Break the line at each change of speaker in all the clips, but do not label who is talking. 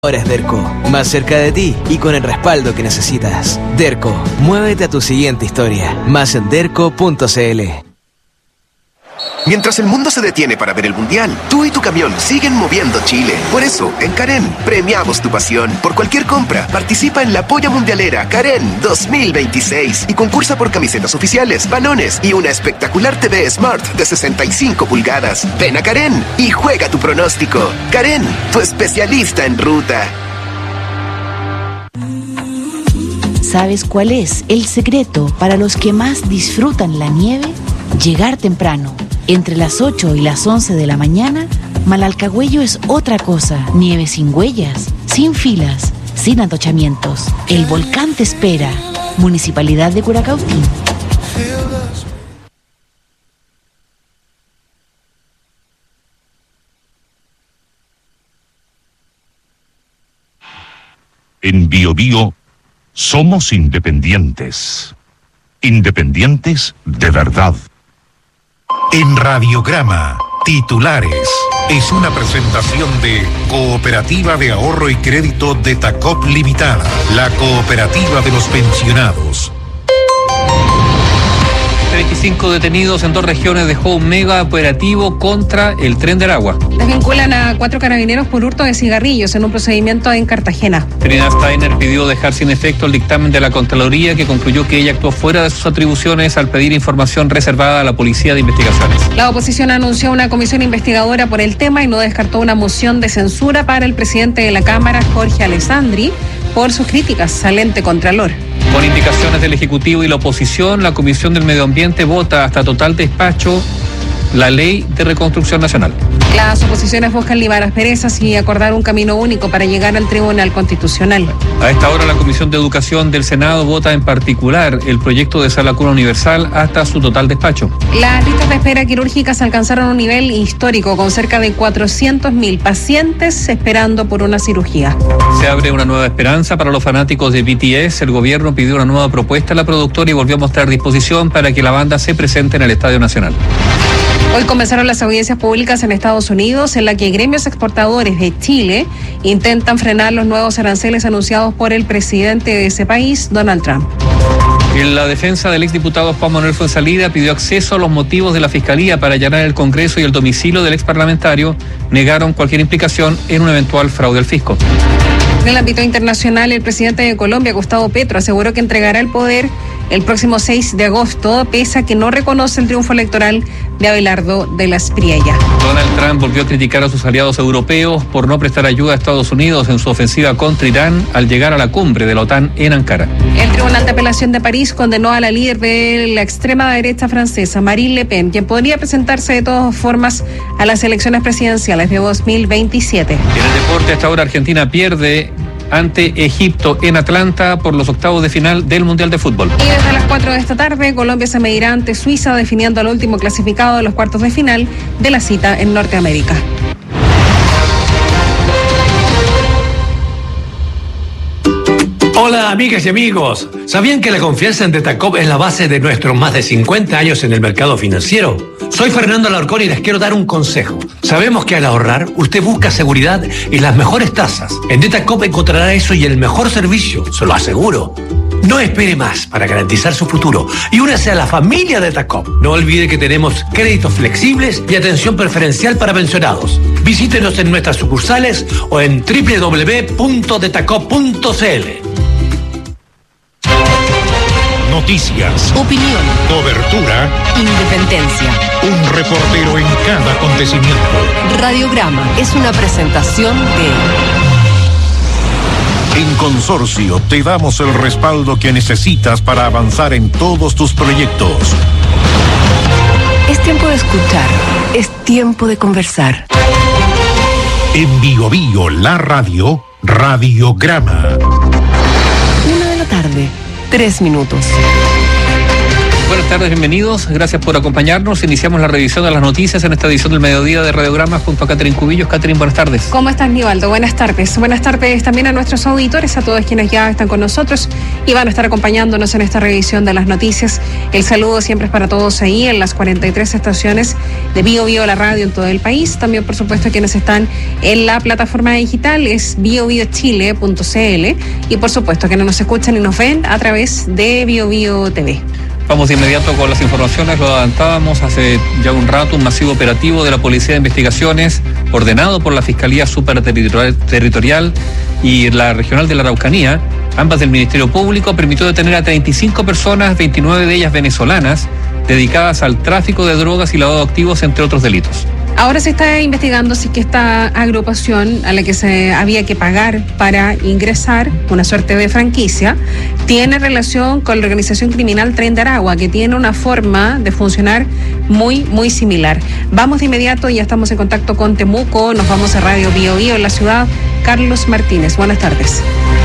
Ahora es Derco, más cerca de ti y con el respaldo que necesitas. Derco, muévete a tu siguiente historia. Más en derco.cl.
Mientras el mundo se detiene para ver el Mundial, tú y tu camión siguen moviendo Chile. Por eso, en Karen, premiamos tu pasión. Por cualquier compra, participa en la Polla Mundialera Karen 2026 y concursa por camisetas oficiales, balones y una espectacular TV Smart de 65 pulgadas. Ven a Karen y juega tu pronóstico. Karen, tu especialista en ruta.
¿Sabes cuál es el secreto para los que más disfrutan la nieve? Llegar temprano. Entre las 8 y las 11 de la mañana, Malalcahuello es otra cosa. Nieve sin huellas, sin filas, sin atochamientos. El volcán te espera. Municipalidad de Curacautín.
En BioBio somos independientes. Independientes de verdad.
En Radiograma, titulares. Es una presentación de Cooperativa de Ahorro y Crédito de Tacop Limitada, la cooperativa de los pensionados.
25 detenidos en 2 regiones dejó un mega operativo contra el Tren del Agua.
Desvinculan a 4 carabineros por hurto de cigarrillos en un procedimiento en Cartagena.
Trina Steiner pidió dejar sin efecto el dictamen de la Contraloría, que concluyó que ella actuó fuera de sus atribuciones al pedir información reservada a la Policía de Investigaciones.
La oposición anunció una comisión investigadora por el tema y no descartó una moción de censura para el presidente de la Cámara, Jorge Alessandri, por sus críticas al ente Contralor.
Con indicaciones del Ejecutivo y la oposición, la Comisión del Medio Ambiente vota hasta total despacho la Ley de Reconstrucción Nacional.
Las oposiciones buscan limar asperezas y acordar un camino único para llegar al Tribunal Constitucional.
A esta hora, la Comisión de Educación del Senado vota en particular el proyecto de Sala Cuna Universal hasta su total despacho.
Las listas de espera quirúrgicas alcanzaron un nivel histórico, con cerca de 400.000 pacientes esperando por una cirugía.
Se abre una nueva esperanza para los fanáticos de BTS. El gobierno pidió una nueva propuesta a la productora y volvió a mostrar disposición para que la banda se presente en el Estadio Nacional.
Hoy comenzaron las audiencias públicas en Estados Unidos, en la que gremios exportadores de Chile intentan frenar los nuevos aranceles anunciados por el presidente de ese país, Donald Trump.
En la defensa del exdiputado Juan Manuel Fuenzalida pidió acceso a los motivos de la Fiscalía para allanar el Congreso y el domicilio del exparlamentario. Negaron cualquier implicación en un eventual fraude al fisco.
En el ámbito internacional, el presidente de Colombia, Gustavo Petro, aseguró que entregará el poder el próximo 6 de agosto, pese a que no reconoce el triunfo electoral de Abelardo de la Espriella.
Donald Trump volvió a criticar a sus aliados europeos por no prestar ayuda a Estados Unidos en su ofensiva contra Irán al llegar a la cumbre de la OTAN en Ankara.
El Tribunal de Apelación de París condenó a la líder de la extrema derecha francesa, Marine Le Pen, quien podría presentarse de todas formas a las elecciones presidenciales de 2027.
En el deporte, hasta ahora Argentina pierde ante Egipto en Atlanta por los octavos de final del Mundial de Fútbol.
Y desde las 4 de esta tarde, Colombia se medirá ante Suiza, definiendo al último clasificado de los cuartos de final de la cita en Norteamérica.
Hola amigas y amigos, ¿sabían que la confianza en Detacop es la base de nuestros más de 50 años en el mercado financiero? Soy Fernando Alarcón y les quiero dar un consejo. Sabemos que al ahorrar, usted busca seguridad y las mejores tasas. En Detacop encontrará eso y el mejor servicio, se lo aseguro. No espere más para garantizar su futuro y únase a la familia Detacop. No olvide que tenemos créditos flexibles y atención preferencial para pensionados. Visítenos en nuestras sucursales o en www.detacop.cl.
Noticias,
Opinión,
cobertura,
independencia.
un reportero en cada acontecimiento.
Radiograma es una presentación de...
En Consorcio te damos el respaldo que necesitas para avanzar en todos tus proyectos.
Es tiempo de escuchar, es tiempo de conversar.
En BioBio, la radio, Radiograma.
1 de la tarde, 3 minutos.
Buenas tardes, bienvenidos. Gracias por acompañarnos. Iniciamos la revisión de las noticias en esta edición del mediodía de Radiograma junto a Catherine Cubillos. Catherine, buenas tardes.
¿Cómo estás, Nivaldo? Buenas tardes. Buenas tardes también a nuestros auditores, a todos quienes ya están con nosotros y van a estar acompañándonos en esta revisión de las noticias. El saludo siempre es para todos ahí en las 43 estaciones de Bio Bio, la radio en todo el país. También, por supuesto, quienes están en la plataforma digital es biobiochile.cl y, por supuesto, que nos escuchan y nos ven a través de Bio Bio TV.
Vamos de inmediato con las informaciones. Lo adelantábamos hace ya un rato. Un masivo operativo de la Policía de Investigaciones, ordenado por la Fiscalía Superterritorial y la Regional de la Araucanía, ambas del Ministerio Público, permitió detener a 35 personas, 29 de ellas venezolanas, dedicadas al tráfico de drogas y lavado de activos, entre otros delitos.
Ahora se está investigando si que esta agrupación a la que se había que pagar para ingresar, una suerte de franquicia, tiene relación con la organización criminal Tren de Aragua, que tiene una forma de funcionar muy similar. Vamos de inmediato, ya estamos en contacto con Temuco, nos vamos a Radio Bio Bio en la ciudad. Carlos Martínez, buenas tardes.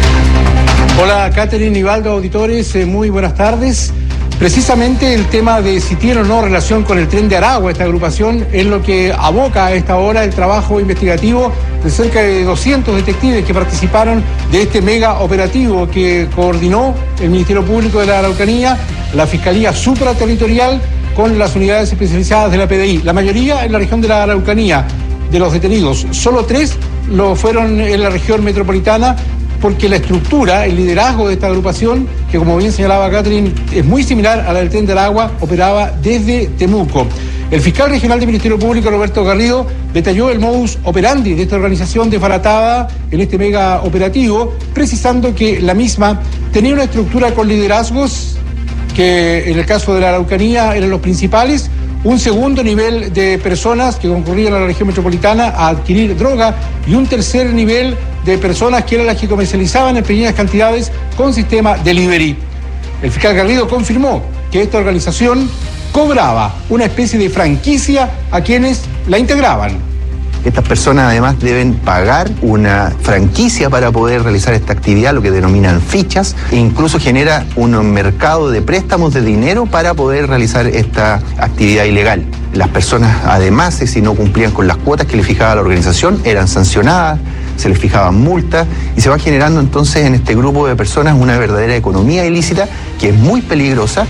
Hola, Catherine, Nivaldo, auditores, muy buenas tardes. Precisamente el tema de si tiene o no relación con el Tren de Aragua, esta agrupación, es lo que aboca a esta hora el trabajo investigativo de cerca de 200 detectives que participaron de este mega operativo que coordinó el Ministerio Público de la Araucanía, la Fiscalía Supraterritorial con las unidades especializadas de la PDI. La mayoría en la región de la Araucanía de los detenidos, solo 3 lo fueron en la región metropolitana, porque la estructura, el liderazgo de esta agrupación, que como bien señalaba Catherine, es muy similar a la del Tren de Aragua, operaba desde Temuco. El fiscal regional del Ministerio Público, Roberto Garrido, detalló el modus operandi de esta organización desbaratada en este mega operativo, precisando que la misma tenía una estructura con liderazgos que en el caso de la Araucanía eran los principales, un segundo nivel de personas que concurrían a la región metropolitana a adquirir droga y un tercer nivel de personas que eran las que comercializaban en pequeñas cantidades con sistema delivery. El fiscal Garrido confirmó que esta organización cobraba una especie de franquicia a quienes la integraban.
Estas personas además deben pagar una franquicia para poder realizar esta actividad, lo que denominan fichas, e incluso genera un mercado de préstamos de dinero para poder realizar esta actividad ilegal. Las personas además, si no cumplían con las cuotas que le fijaba la organización, eran sancionadas, se les fijaban multas y se va generando entonces en este grupo de personas una verdadera economía ilícita que es muy peligrosa.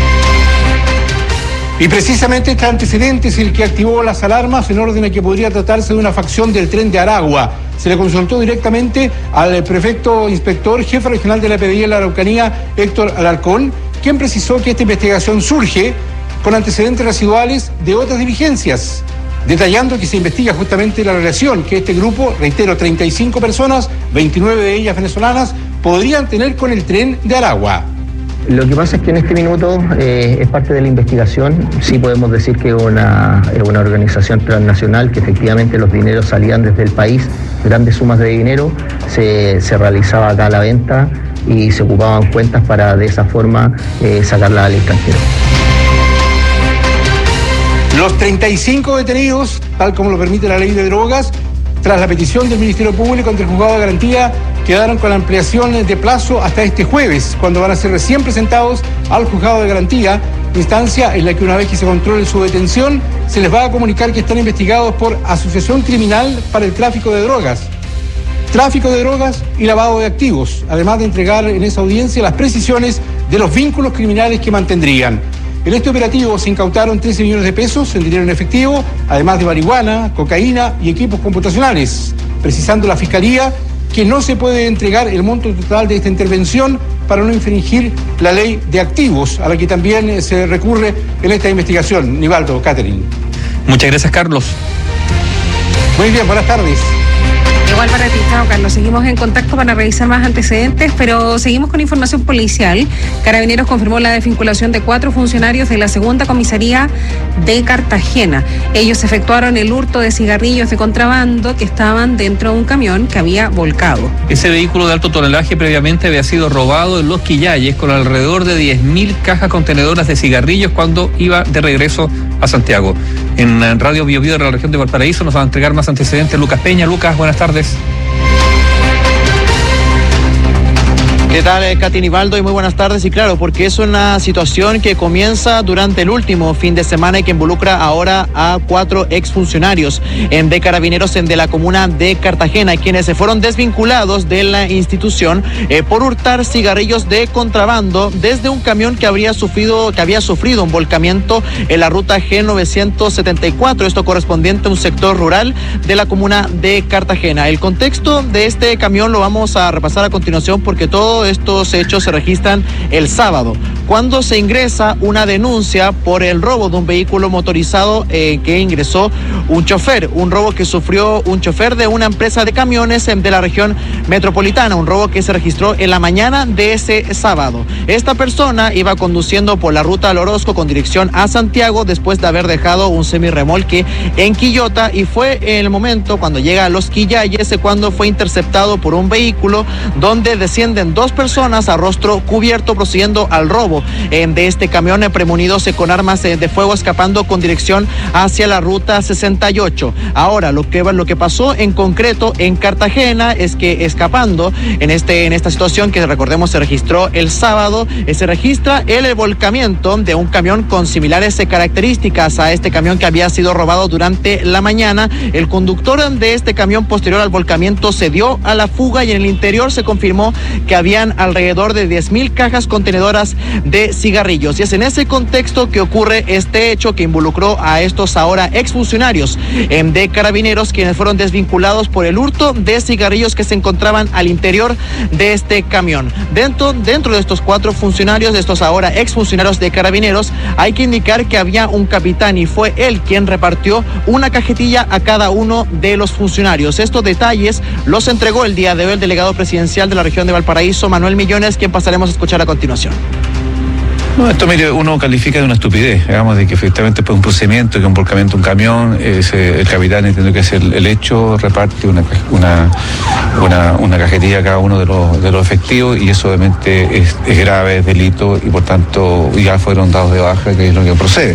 Y precisamente este antecedente es el que activó las alarmas en orden a que podría tratarse de una facción del Tren de Aragua. Se le consultó directamente al prefecto inspector jefe regional de la PDI en la Araucanía, Héctor Alarcón, quien precisó que esta investigación surge con antecedentes residuales de otras diligencias, detallando que se investiga justamente la relación que este grupo, reitero, 35 personas, 29 de ellas venezolanas, podrían tener con el Tren de Aragua.
Lo que pasa es que en este minuto es parte de la investigación. Sí podemos decir que es una organización transnacional, que efectivamente los dineros salían desde el país, grandes sumas de dinero, se realizaba acá la venta y se ocupaban cuentas para de esa forma sacarla al extranjero.
Los 35 detenidos, tal como lo permite la ley de drogas, tras la petición del Ministerio Público ante el Juzgado de Garantía, quedaron con la ampliación de plazo hasta este jueves, cuando van a ser recién presentados al Juzgado de Garantía, instancia en la que una vez que se controle su detención, se les va a comunicar que están investigados por asociación criminal para el tráfico de drogas y lavado de activos, además de entregar en esa audiencia las precisiones de los vínculos criminales que mantendrían. En este operativo se incautaron 13 millones de pesos en dinero en efectivo, además de marihuana, cocaína y equipos computacionales, precisando la Fiscalía que no se puede entregar el monto total de esta intervención para no infringir la ley de activos, a la que también se recurre en esta investigación. Nivaldo, Catherine.
Muchas gracias, Carlos.
Muy bien, buenas tardes.
Igual para ti, chao, Carlos. Seguimos en contacto para revisar más antecedentes, pero seguimos con información policial. Carabineros confirmó la desvinculación de 4 funcionarios de la segunda comisaría de Cartagena. Ellos efectuaron el hurto de cigarrillos de contrabando que estaban dentro de un camión que había volcado.
Ese vehículo de alto tonelaje previamente había sido robado en Los Quillayes con alrededor de 10.000 cajas contenedoras de cigarrillos cuando iba de regreso a Santiago. En Radio Bio Bio de la región de Valparaíso nos va a entregar más antecedentes Lucas Peña. Lucas, buenas tardes.
¿Qué tal, Katy Nivaldo? Y muy buenas tardes. Y claro, porque es una situación que comienza durante el último fin de semana y que involucra ahora a 4 exfuncionarios de Carabineros de la comuna de Cartagena, quienes se fueron desvinculados de la institución por hurtar cigarrillos de contrabando desde un camión que había sufrido un volcamiento en la ruta G974, esto correspondiente a un sector rural de la comuna de Cartagena. El contexto de este camión lo vamos a repasar a continuación, porque todos estos hechos se registran el sábado, cuando se ingresa una denuncia por el robo de un vehículo motorizado que ingresó un robo que sufrió un chofer de una empresa de camiones de la región metropolitana, un robo que se registró en la mañana de ese sábado. Esta persona iba conduciendo por la ruta al Orozco con dirección a Santiago después de haber dejado un semirremolque en Quillota, y fue en el momento cuando llega a Los Quillayes cuando fue interceptado por un vehículo donde descienden 2 personas a rostro cubierto procediendo al robo de este camión, premonidos con armas de fuego, escapando con dirección hacia la ruta 68. Ahora, lo que pasó en concreto en Cartagena es que, escapando en esta situación que recordemos se registró el sábado, se registra el volcamiento de un camión con similares características a este camión que había sido robado durante la mañana. El conductor de este camión, posterior al volcamiento, se dio a la fuga, y en el interior se confirmó que habían alrededor de 10,000 cajas contenedoras de cigarrillos. Y es en ese contexto que ocurre este hecho que involucró a estos ahora exfuncionarios de Carabineros, quienes fueron desvinculados por el hurto de cigarrillos que se encontraban al interior de este camión. Dentro de estos 4 funcionarios, de estos ahora exfuncionarios de Carabineros, hay que indicar que había un capitán, y fue él quien repartió una cajetilla a cada uno de los funcionarios. Estos detalles los entregó el día de hoy el delegado presidencial de la región de Valparaíso, Manuel Millones, quien pasaremos a escuchar a continuación.
No, esto, mire, uno califica de una estupidez, digamos, de que efectivamente un procedimiento, que un volcamiento, un camión, el capitán entiende que es el hecho, reparte una cajetilla a cada uno de los efectivos, y eso obviamente es grave, es delito, y por tanto ya fueron dados de baja, que es lo que procede.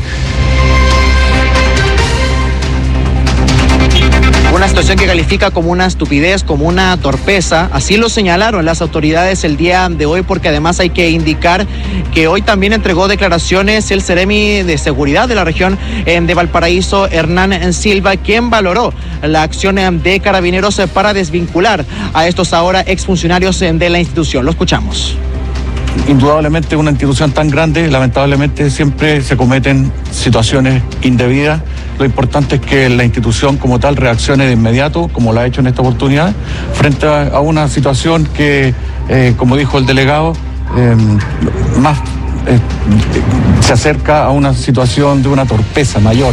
Una situación que califica como una estupidez, como una torpeza. Así lo señalaron las autoridades el día de hoy, porque además hay que indicar que hoy también entregó declaraciones el Seremi de Seguridad de la región de Valparaíso, Hernán Silva, quien valoró la acción de Carabineros para desvincular a estos ahora exfuncionarios de la institución. Lo escuchamos.
Indudablemente, una institución tan grande, lamentablemente siempre se cometen situaciones indebidas. Lo importante es que la institución como tal reaccione de inmediato, como lo ha hecho en esta oportunidad, frente a una situación que, como dijo el delegado, se acerca a una situación de una torpeza mayor.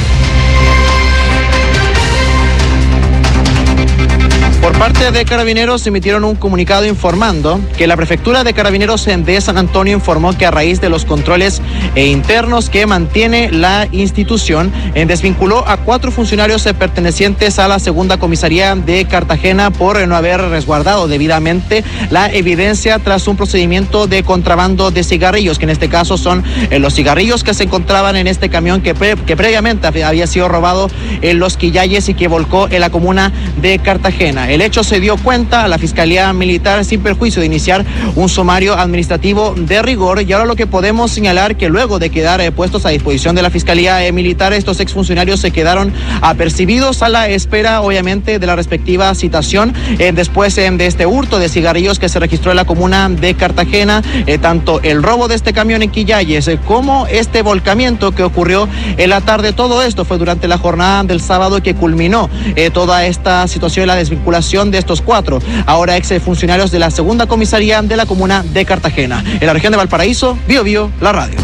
Por parte de Carabineros emitieron un comunicado informando que la Prefectura de Carabineros de San Antonio informó que a raíz de los controles internos que mantiene la institución, desvinculó a 4 funcionarios pertenecientes a la segunda comisaría de Cartagena por no haber resguardado debidamente la evidencia tras un procedimiento de contrabando de cigarrillos, que en este caso son los cigarrillos que se encontraban en este camión que previamente había sido robado en Los Quillayes y que volcó en la comuna de Cartagena. El hecho se dio cuenta a la Fiscalía Militar sin perjuicio de iniciar un sumario administrativo de rigor, y ahora lo que podemos señalar que luego de quedar puestos a disposición de la Fiscalía Militar, estos exfuncionarios se quedaron apercibidos a la espera, obviamente, de la respectiva citación después de este hurto de cigarrillos que se registró en la comuna de Cartagena, tanto el robo de este camión en Quillayes como este volcamiento que ocurrió en la tarde. Todo esto fue durante la jornada del sábado que culminó toda esta situación, la desvinculación de estos 4 ahora exfuncionarios de la segunda comisaría de la comuna de Cartagena. En la región de Valparaíso, Bío Bío, la radio.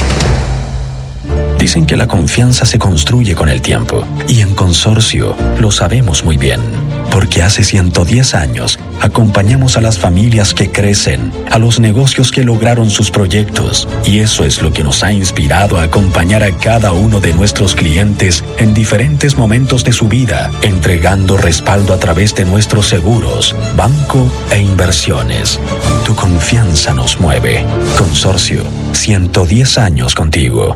Dicen que la confianza se construye con el tiempo, y en Consorcio lo sabemos muy bien, porque hace 110 años acompañamos a las familias que crecen, a los negocios que lograron sus proyectos, y eso es lo que nos ha inspirado a acompañar a cada uno de nuestros clientes en diferentes momentos de su vida, entregando respaldo a través de nuestros seguros, banco e inversiones. Tu confianza nos mueve. Consorcio, 110 años contigo.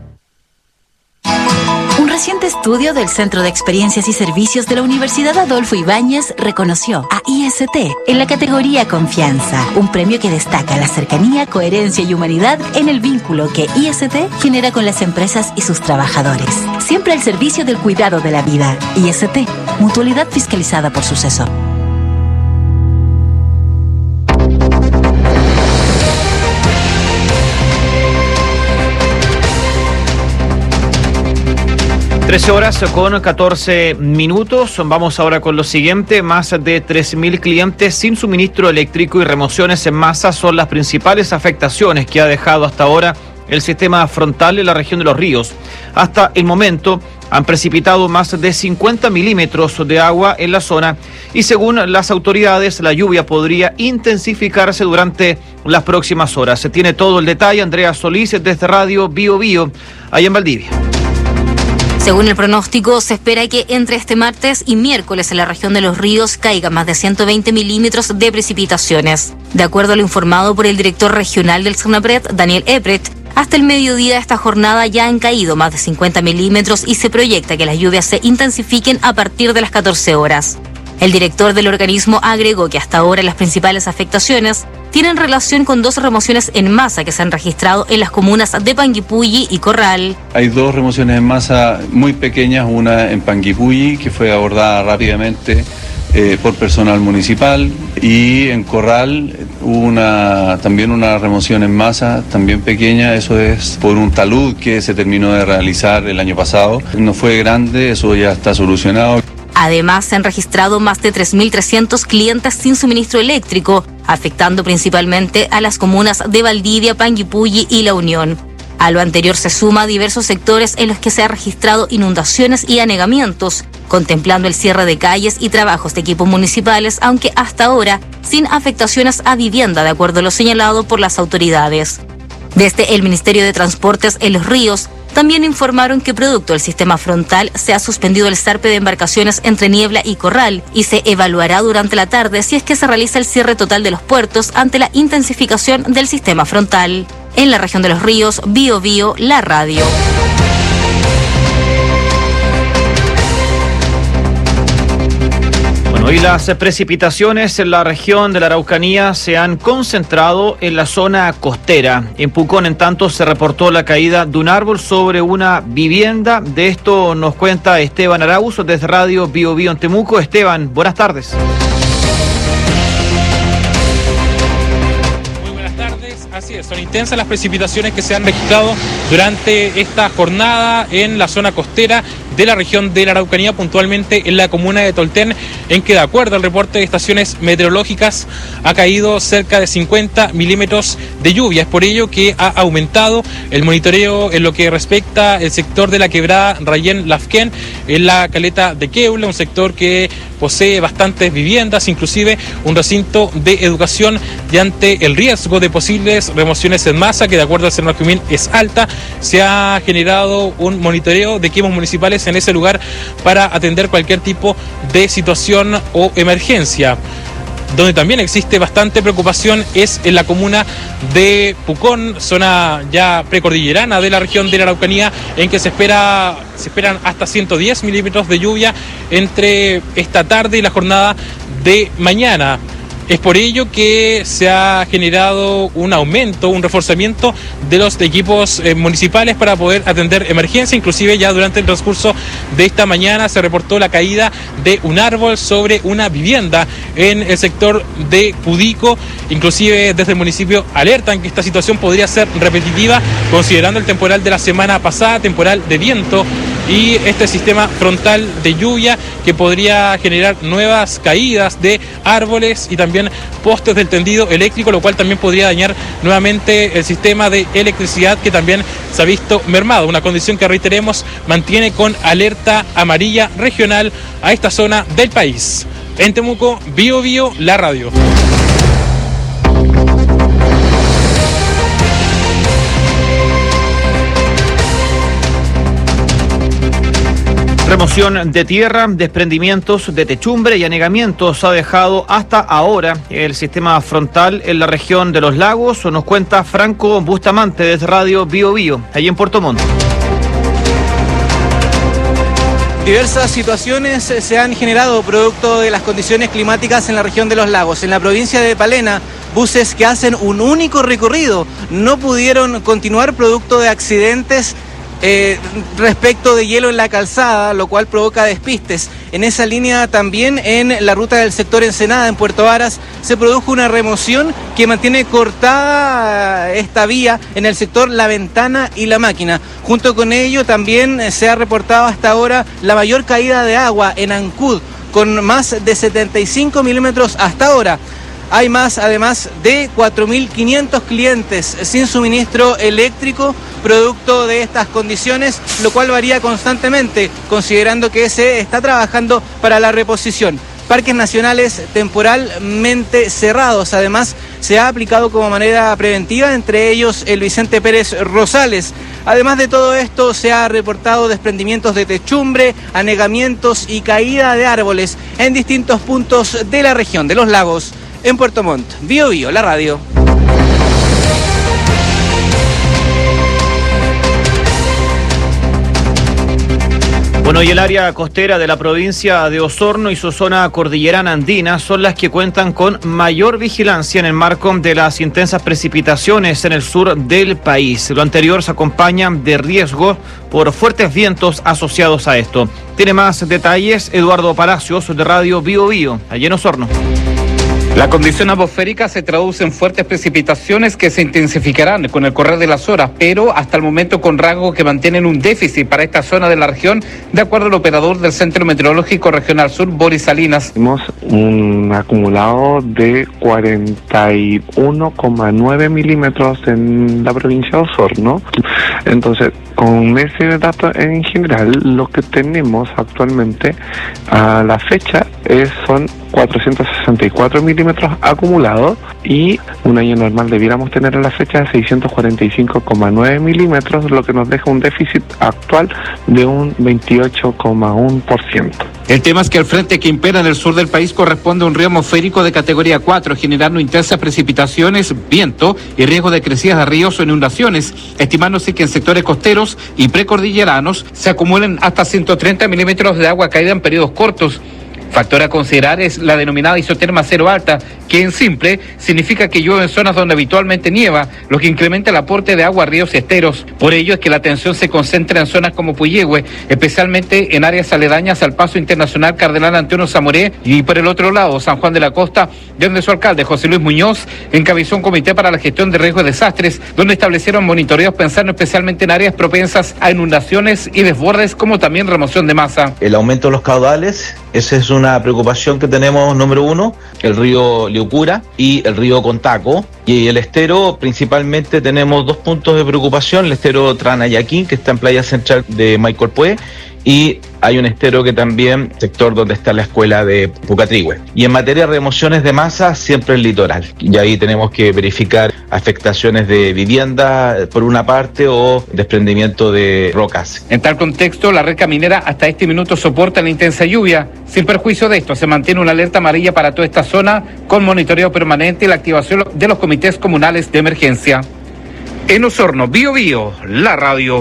Un reciente estudio del Centro de Experiencias y Servicios de la Universidad Adolfo Ibáñez reconoció a IST en la categoría Confianza, un premio que destaca la cercanía, coherencia y humanidad en el vínculo que IST genera con las empresas y sus trabajadores. Siempre al servicio del cuidado de la vida. IST, mutualidad fiscalizada por Suceso.
(13:14). Vamos ahora con lo siguiente. Más de 3.000 clientes sin suministro eléctrico y remociones en masa son las principales afectaciones que ha dejado hasta ahora el sistema frontal en la región de Los Ríos. Hasta el momento han precipitado más de 50 milímetros de agua en la zona y según las autoridades la lluvia podría intensificarse durante las próximas horas. Se tiene todo el detalle. Andrea Solís desde Radio Bio Bio, allá en Valdivia.
Según el pronóstico, se espera que entre este martes y miércoles en la región de Los Ríos caiga más de 120 milímetros de precipitaciones. De acuerdo a lo informado por el director regional del SUNAPRED, Daniel Epret, hasta el mediodía de esta jornada ya han caído más de 50 milímetros y se proyecta que las lluvias se intensifiquen a partir de las 14 horas. El director del organismo agregó que hasta ahora las principales afectaciones tienen relación con 2 remociones en masa que se han registrado en las comunas de Panguipulli y Corral.
Hay 2 remociones en masa muy pequeñas, una en Panguipulli que fue abordada rápidamente por personal municipal, y en Corral hubo también una remoción en masa, también pequeña, eso es por un talud que se terminó de realizar el año pasado. No fue grande, eso ya está solucionado.
Además, se han registrado más de 3.300 clientes sin suministro eléctrico, afectando principalmente a las comunas de Valdivia, Panguipulli y La Unión. A lo anterior se suma diversos sectores en los que se han registrado inundaciones y anegamientos, contemplando el cierre de calles y trabajos de equipos municipales, aunque hasta ahora sin afectaciones a vivienda, de acuerdo a lo señalado por las autoridades. Desde el Ministerio de Transportes en Los Ríos, también informaron que producto del sistema frontal se ha suspendido el zarpe de embarcaciones entre Niebla y Corral y se evaluará durante la tarde si es que se realiza el cierre total de los puertos ante la intensificación del sistema frontal. En la región de Los Ríos, Bio Bio, la radio.
Hoy las precipitaciones en la región de la Araucanía se han concentrado en la zona costera. En Pucón, en tanto, se reportó la caída de un árbol sobre una vivienda. De esto nos cuenta Esteban Arauz desde Radio Bio Bio en Temuco. Esteban, buenas tardes.
Así es, son intensas las precipitaciones que se han registrado durante esta jornada en la zona costera de la región de la Araucanía, puntualmente en la comuna de Tolten, en que de acuerdo al reporte de estaciones meteorológicas ha caído cerca de 50 milímetros de lluvia. Es por ello que ha aumentado el monitoreo en lo que respecta al sector de la quebrada Rayén Lafquén, en la caleta de Queula, un sector que posee bastantes viviendas, inclusive un recinto de educación, y ante el riesgo de posibles remociones en masa, que de acuerdo al Cernacuimín es alta, se ha generado un monitoreo de equipos municipales en ese lugar para atender cualquier tipo de situación o emergencia. Donde también existe bastante preocupación es en la comuna de Pucón, zona ya precordillerana de la región de la Araucanía, en que se esperan hasta 110 milímetros de lluvia entre esta tarde y la jornada de mañana. Es por ello que se ha generado un aumento, un reforzamiento de los equipos municipales para poder atender emergencia. Inclusive ya durante el transcurso de esta mañana se reportó la caída de un árbol sobre una vivienda en el sector de Cudico. Inclusive desde el municipio alertan que esta situación podría ser repetitiva, considerando el temporal de la semana pasada, temporal de viento, y este sistema frontal de lluvia que podría generar nuevas caídas de árboles y también postes del tendido eléctrico, lo cual también podría dañar nuevamente el sistema de electricidad, que también se ha visto mermado, una condición que, reiteremos, mantiene con alerta amarilla regional a esta zona del país. En Temuco, Bio Bio, la radio.
Remoción de tierra, desprendimientos de techumbre y anegamientos ha dejado hasta ahora el sistema frontal en la región de Los Lagos. Nos cuenta Franco Bustamante desde Radio Bio Bio, allí en Puerto Montt.
Diversas situaciones se han generado producto de las condiciones climáticas en la región de los lagos. En la provincia de Palena, buses que hacen un único recorrido no pudieron continuar producto de accidentes respecto de hielo en la calzada, lo cual provoca despistes. En esa línea también en la ruta del sector Ensenada, en Puerto Varas, se produjo una remoción que mantiene cortada esta vía en el sector La Ventana y La Máquina. Junto con ello también se ha reportado hasta ahora la mayor caída de agua en Ancud, con más de 75 milímetros hasta ahora. Hay más, además de 4.500 clientes sin suministro eléctrico, producto de estas condiciones, lo cual varía constantemente, considerando que se está trabajando para la reposición. Parques nacionales temporalmente cerrados, además se ha aplicado como manera preventiva, entre ellos el Vicente Pérez Rosales. Además de todo esto, se ha reportado desprendimientos de techumbre, anegamientos y caída de árboles en distintos puntos de la región de los lagos. En Puerto Montt, Bío Bío, la radio.
Bueno, y el área costera de la provincia de Osorno y su zona cordillerana andina son las que cuentan con mayor vigilancia en el marco de las intensas precipitaciones en el sur del país. Lo anterior se acompaña de riesgo por fuertes vientos asociados a esto. Tiene más detalles Eduardo Palacios de Radio Bío Bío, allí en Osorno.
La condición atmosférica se traduce en fuertes precipitaciones que se intensificarán con el correr de las horas, pero hasta el momento con rasgos que mantienen un déficit para esta zona de la región, de acuerdo al operador del Centro Meteorológico Regional Sur, Boris Salinas.
Tenemos un acumulado de 41,9 milímetros en la provincia de Osorno. Entonces, con ese dato en general, lo que tenemos actualmente a la fecha son 464 milímetros acumulados, y un año normal debiéramos tener a la fecha 645,9 milímetros, lo que nos deja un déficit actual de un 28,1%.
El tema es que el frente que impera en el sur del país corresponde a un río atmosférico de categoría 4, generando intensas precipitaciones, viento y riesgo de crecidas de ríos o inundaciones, estimándose que en sectores costeros y precordilleranos se acumulen hasta 130 milímetros de agua caída en periodos cortos. Factor a considerar es la denominada isoterma cero alta, que en simple significa que llueve en zonas donde habitualmente nieva, lo que incrementa el aporte de agua a ríos y esteros. Por ello es que la atención se concentra en zonas como Puyehue, especialmente en áreas aledañas al Paso Internacional Cardenal Antonio Zamoré, y por el otro lado, San Juan de la Costa, donde su alcalde, José Luis Muñoz, encabezó un comité para la gestión de riesgos de desastres, donde establecieron monitoreos pensando especialmente en áreas propensas a inundaciones y desbordes, como también remoción de masa.
El aumento de los caudales, ese es una preocupación que tenemos número uno, el río Liucura y el río Contaco. Y el estero, principalmente tenemos dos puntos de preocupación: el estero Tranayaquín, que está en Playa Central de Maicorpué, y hay un estero que también, sector donde está la escuela de Pucatrihue. Y en materia de remociones de masa, siempre el litoral. Y ahí tenemos que verificar afectaciones de vivienda, por una parte, o desprendimiento de rocas.
En tal contexto, la red caminera hasta este minuto soporta la intensa lluvia. Sin perjuicio de esto, se mantiene una alerta amarilla para toda esta zona, con monitoreo permanente y la activación de los comités comunales de emergencia. En Osorno, Bío Bío, la radio.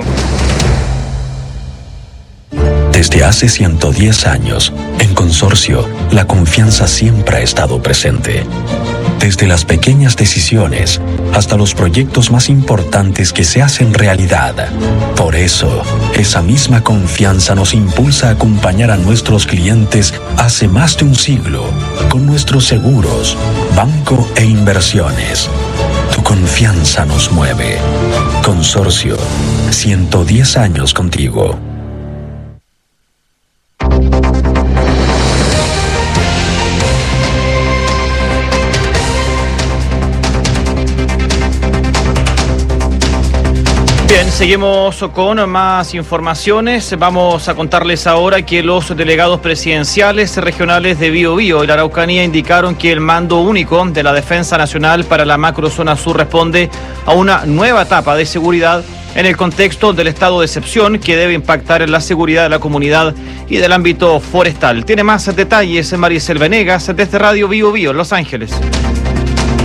Desde hace 110 años, en Consorcio, la confianza siempre ha estado presente. Desde las pequeñas decisiones hasta los proyectos más importantes que se hacen realidad. Por eso, esa misma confianza nos impulsa a acompañar a nuestros clientes hace más de un siglo con nuestros seguros, banco e inversiones. Tu confianza nos mueve. Consorcio, 110 años contigo.
Bien, seguimos con más informaciones. Vamos a contarles ahora que los delegados presidenciales regionales de Bío Bío y la Araucanía indicaron que el mando único de la Defensa Nacional para la Macrozona Sur responde a una nueva etapa de seguridad en el contexto del estado de excepción que debe impactar en la seguridad de la comunidad y del ámbito forestal. Tiene más detalles Maricel Venegas desde Radio Bío Bío, Los Ángeles.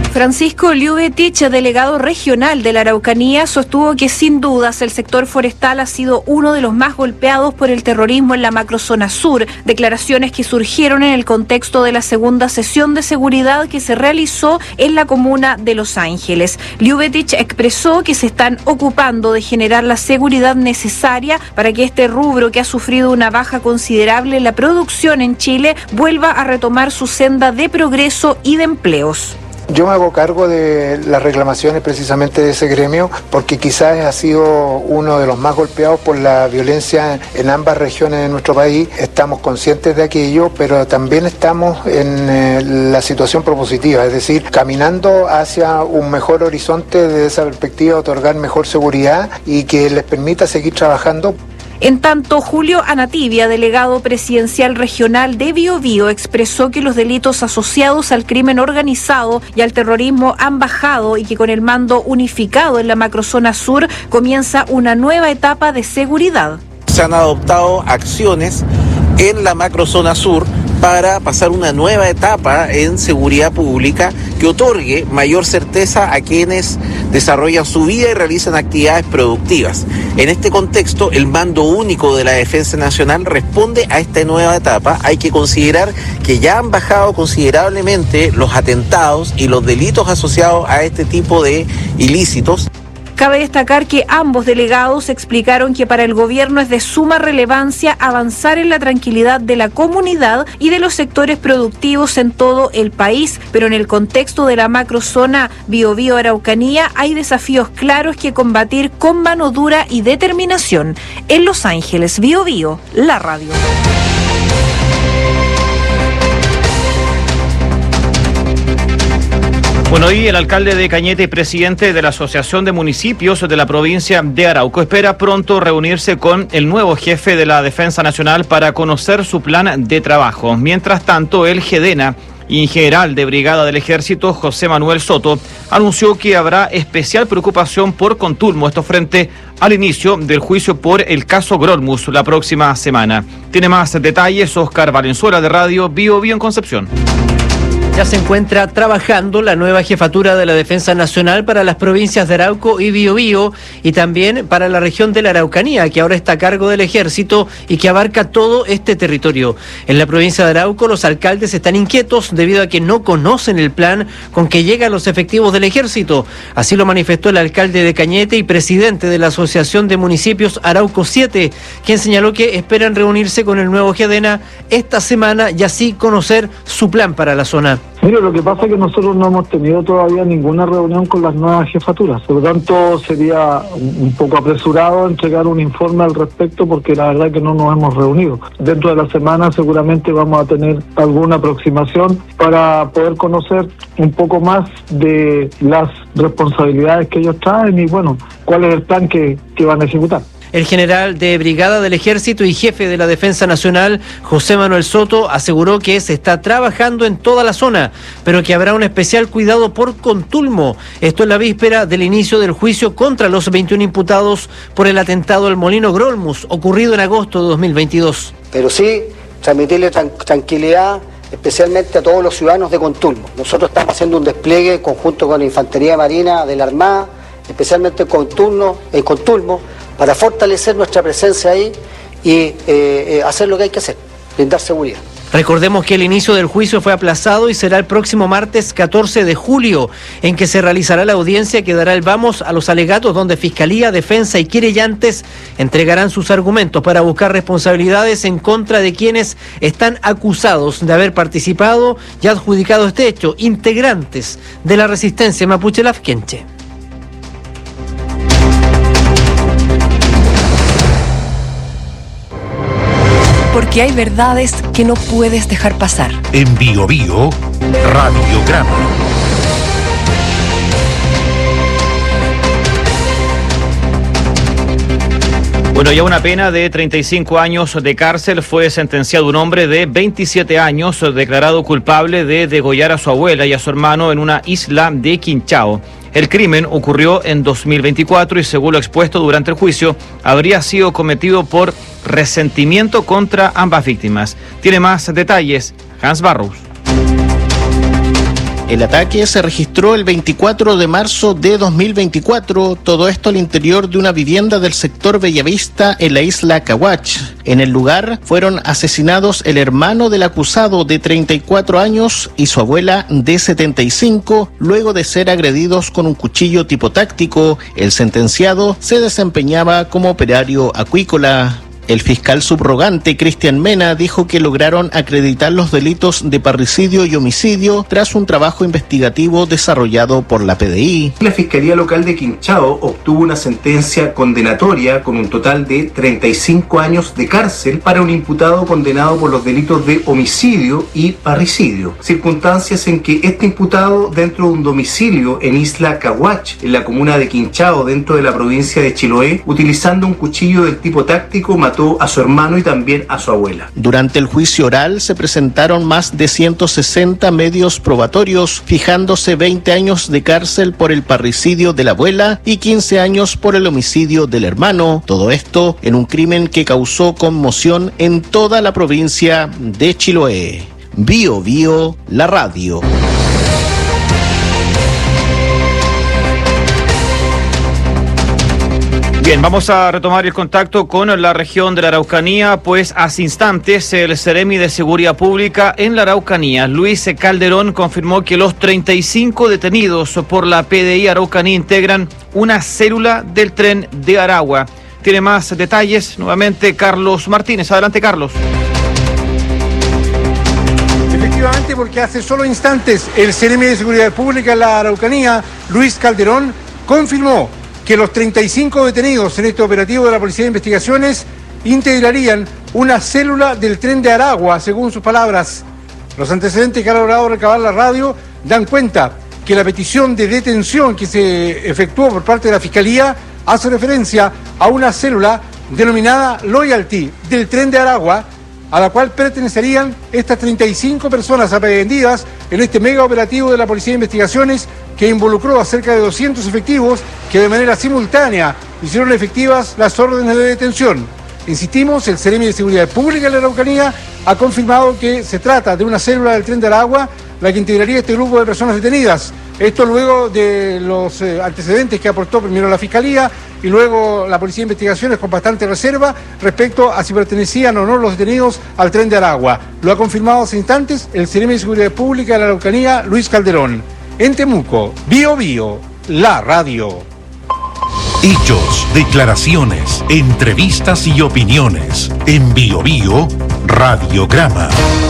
Francisco Liubetich, delegado regional de la Araucanía, sostuvo que sin dudas el sector forestal ha sido uno de los más golpeados por el terrorismo en la macrozona sur, declaraciones que surgieron en el contexto de la segunda sesión de seguridad que se realizó en la comuna de Los Ángeles. Liubetich expresó que se están ocupando de generar la seguridad necesaria para que este rubro, que ha sufrido una baja considerable en la producción en Chile, vuelva a retomar su senda de progreso y de empleos.
Yo me hago cargo de las reclamaciones precisamente de ese gremio porque quizás ha sido uno de los más golpeados por la violencia en ambas regiones de nuestro país. Estamos conscientes de aquello, pero también estamos en la situación propositiva, es decir, caminando hacia un mejor horizonte desde esa perspectiva, otorgar mejor seguridad y que les permita seguir trabajando.
En tanto, Julio Anativia, delegado presidencial regional de Biobío, expresó que los delitos asociados al crimen organizado y al terrorismo han bajado y que con el mando unificado en la macrozona sur comienza una nueva etapa de seguridad.
Se han adoptado acciones en la macrozona sur para pasar una nueva etapa en seguridad pública que otorgue mayor certeza a quienes desarrollan su vida y realizan actividades productivas. En este contexto, el Mando Único de la Defensa Nacional responde a esta nueva etapa. Hay que considerar que ya han bajado considerablemente los atentados y los delitos asociados a este tipo de ilícitos.
Cabe destacar que ambos delegados explicaron que para el gobierno es de suma relevancia avanzar en la tranquilidad de la comunidad y de los sectores productivos en todo el país, pero en el contexto de la macrozona Biobío Araucanía hay desafíos claros que combatir con mano dura y determinación. En Los Ángeles, Biobío, la radio.
Bueno, hoy el alcalde de Cañete y presidente de la Asociación de Municipios de la provincia de Arauco espera pronto reunirse con el nuevo jefe de la Defensa Nacional para conocer su plan de trabajo. Mientras tanto, el GEDENA y general de Brigada del Ejército, José Manuel Soto, anunció que habrá especial preocupación por Contulmo, esto frente al inicio del juicio por el caso Grolmus la próxima semana. Tiene más detalles Oscar Valenzuela de Radio Biobío en Concepción.
Ya se encuentra trabajando la nueva jefatura de la Defensa Nacional para las provincias de Arauco y Biobío y también para la región de la Araucanía, que ahora está a cargo del Ejército y que abarca todo este territorio. En la provincia de Arauco los alcaldes están inquietos debido a que no conocen el plan con que llegan los efectivos del Ejército. Así lo manifestó el alcalde de Cañete y presidente de la Asociación de Municipios Arauco 7, quien señaló que esperan reunirse con el nuevo GEDENA esta semana y así conocer su plan para la zona.
Mire, lo que pasa es que nosotros no hemos tenido todavía ninguna reunión con las nuevas jefaturas, por lo tanto sería un poco apresurado entregar un informe al respecto porque la verdad es que no nos hemos reunido. Dentro de la semana seguramente vamos a tener alguna aproximación para poder conocer un poco más de las responsabilidades que ellos traen y bueno, cuál es el plan que van a ejecutar.
El general de Brigada del Ejército y jefe de la Defensa Nacional, José Manuel Soto, aseguró que se está trabajando en toda la zona, pero que habrá un especial cuidado por Contulmo. Esto en la víspera del inicio del juicio contra los 21 imputados por el atentado al Molino Grolmus, ocurrido en agosto de 2022.
Pero sí, transmitirle tranquilidad especialmente a todos los ciudadanos de Contulmo. Nosotros estamos haciendo un despliegue conjunto con la Infantería Marina de la Armada, especialmente en Contulmo, para fortalecer nuestra presencia ahí y hacer lo que hay que hacer, brindar seguridad.
Recordemos que el inicio del juicio fue aplazado y será el próximo martes 14 de julio, en que se realizará la audiencia que dará el vamos a los alegatos donde Fiscalía, Defensa y querellantes entregarán sus argumentos para buscar responsabilidades en contra de quienes están acusados de haber participado y adjudicado este hecho, integrantes de la resistencia mapuche lafkenche.
Porque hay verdades que no puedes dejar pasar.
En Biobío, Radiograma.
Bueno, ya una pena de 35 años de cárcel fue sentenciado un hombre de 27 años declarado culpable de degollar a su abuela y a su hermano en una isla de Quinchao. El crimen ocurrió en 2024 y según lo expuesto durante el juicio, habría sido cometido por resentimiento contra ambas víctimas. Tiene más detalles Hans Barrows.
El ataque se registró el 24 de marzo de 2024, todo esto al interior de una vivienda del sector Bellavista en la isla Cahuach. En el lugar fueron asesinados el hermano del acusado de 34 años y su abuela de 75, luego de ser agredidos con un cuchillo tipo táctico. El sentenciado se desempeñaba como operario acuícola. El fiscal subrogante Cristian Mena dijo que lograron acreditar los delitos de parricidio y homicidio tras un trabajo investigativo desarrollado por la PDI.
La Fiscalía Local de Quinchao obtuvo una sentencia condenatoria con un total de 35 años de cárcel para un imputado condenado por los delitos de homicidio y parricidio, circunstancias en que este imputado, dentro de un domicilio en Isla Cahuach, en la comuna de Quinchao, dentro de la provincia de Chiloé, utilizando un cuchillo del tipo táctico, mató a su hermano y también a su abuela.
Durante el juicio oral se presentaron más de 160 medios probatorios, fijándose 20 años de cárcel por el parricidio de la abuela y 15 años por el homicidio del hermano. Todo esto en un crimen que causó conmoción en toda la provincia de Chiloé. Bio Bio, la radio.
Bien, vamos a retomar el contacto con la región de la Araucanía, pues hace instantes el Seremi de Seguridad Pública en la Araucanía, Luis Calderón, confirmó que los 35 detenidos por la PDI Araucanía integran una célula del tren de Aragua. Tiene más detalles nuevamente Carlos Martínez. Adelante, Carlos.
Efectivamente, porque hace solo instantes el Seremi de Seguridad Pública en la Araucanía, Luis Calderón, confirmó que los 35 detenidos en este operativo de la Policía de Investigaciones integrarían una célula del tren de Aragua, según sus palabras. Los antecedentes que ha logrado recabar la radio dan cuenta que la petición de detención que se efectuó por parte de la Fiscalía hace referencia a una célula denominada Loyalty del tren de Aragua, a la cual pertenecerían estas 35 personas aprehendidas en este mega operativo de la Policía de Investigaciones que involucró a cerca de 200 efectivos que de manera simultánea hicieron efectivas las órdenes de detención. Insistimos, el Seremi de Seguridad Pública de la Araucanía ha confirmado que se trata de una célula del tren de Aragua la que integraría este grupo de personas detenidas. Esto luego de los antecedentes que aportó primero la Fiscalía y luego la Policía de Investigaciones con bastante reserva respecto a si pertenecían o no los detenidos al tren de Aragua. Lo ha confirmado hace instantes el Seremi de Seguridad Pública de la Araucanía, Luis Calderón. En Temuco, Bio Bio, la radio.
Hechos, declaraciones, entrevistas y opiniones. En Bio Bio, Radiograma.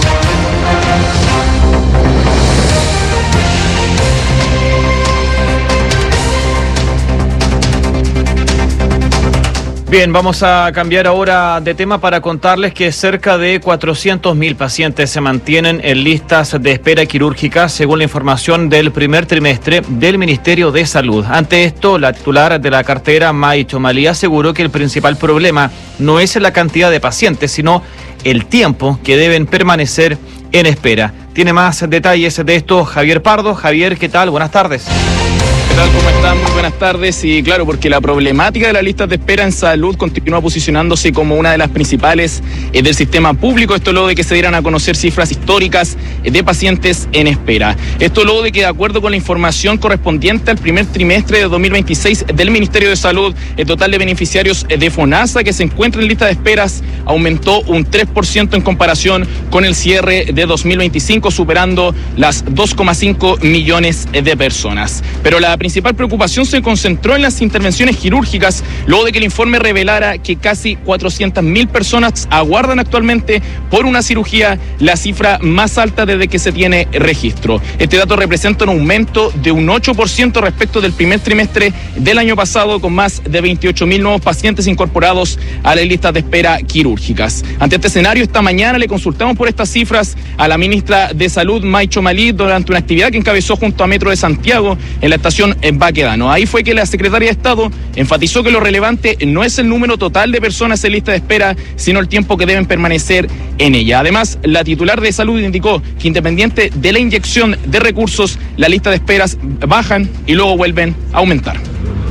Bien, vamos a cambiar ahora de tema para contarles que cerca de 400.000 pacientes se mantienen en listas de espera quirúrgica, según la información del primer trimestre del Ministerio de Salud. Ante esto, la titular de la cartera, May Chomalí, aseguró que el principal problema no es la cantidad de pacientes, sino el tiempo que deben permanecer en espera. Tiene más detalles de esto Javier Pardo. Javier, ¿qué tal? Buenas tardes.
¿Qué tal? ¿Cómo están? Muy buenas tardes. Y claro, porque la problemática de las listas de espera en salud continúa posicionándose como una de las principales del sistema público. Esto luego de que se dieran a conocer cifras históricas de pacientes en espera. Esto luego de que, de acuerdo con la información correspondiente al primer trimestre de 2026 del Ministerio de Salud, el total de beneficiarios de FONASA que se encuentran en lista de esperas aumentó un 3% en comparación con el cierre de 2025, superando las 2,5 millones de personas. Pero la principal preocupación se concentró en las intervenciones quirúrgicas, luego de que el informe revelara que casi 400.000 personas aguardan actualmente por una cirugía, la cifra más alta desde que se tiene registro. Este dato representa un aumento de un 8% respecto del primer trimestre del año pasado, con más de 28.000 nuevos pacientes incorporados a las listas de espera quirúrgicas. Ante este escenario, esta mañana le consultamos por estas cifras a la ministra de Salud, May Chomalí, durante una actividad que encabezó junto a Metro de Santiago en la estación Baquedano. Ahí fue que la secretaria de Estado enfatizó que lo relevante no es el número total de personas en lista de espera, sino el tiempo que deben permanecer en ella. Además, la titular de Salud indicó que independiente de la inyección de recursos, las listas de esperas bajan y luego vuelven a aumentar.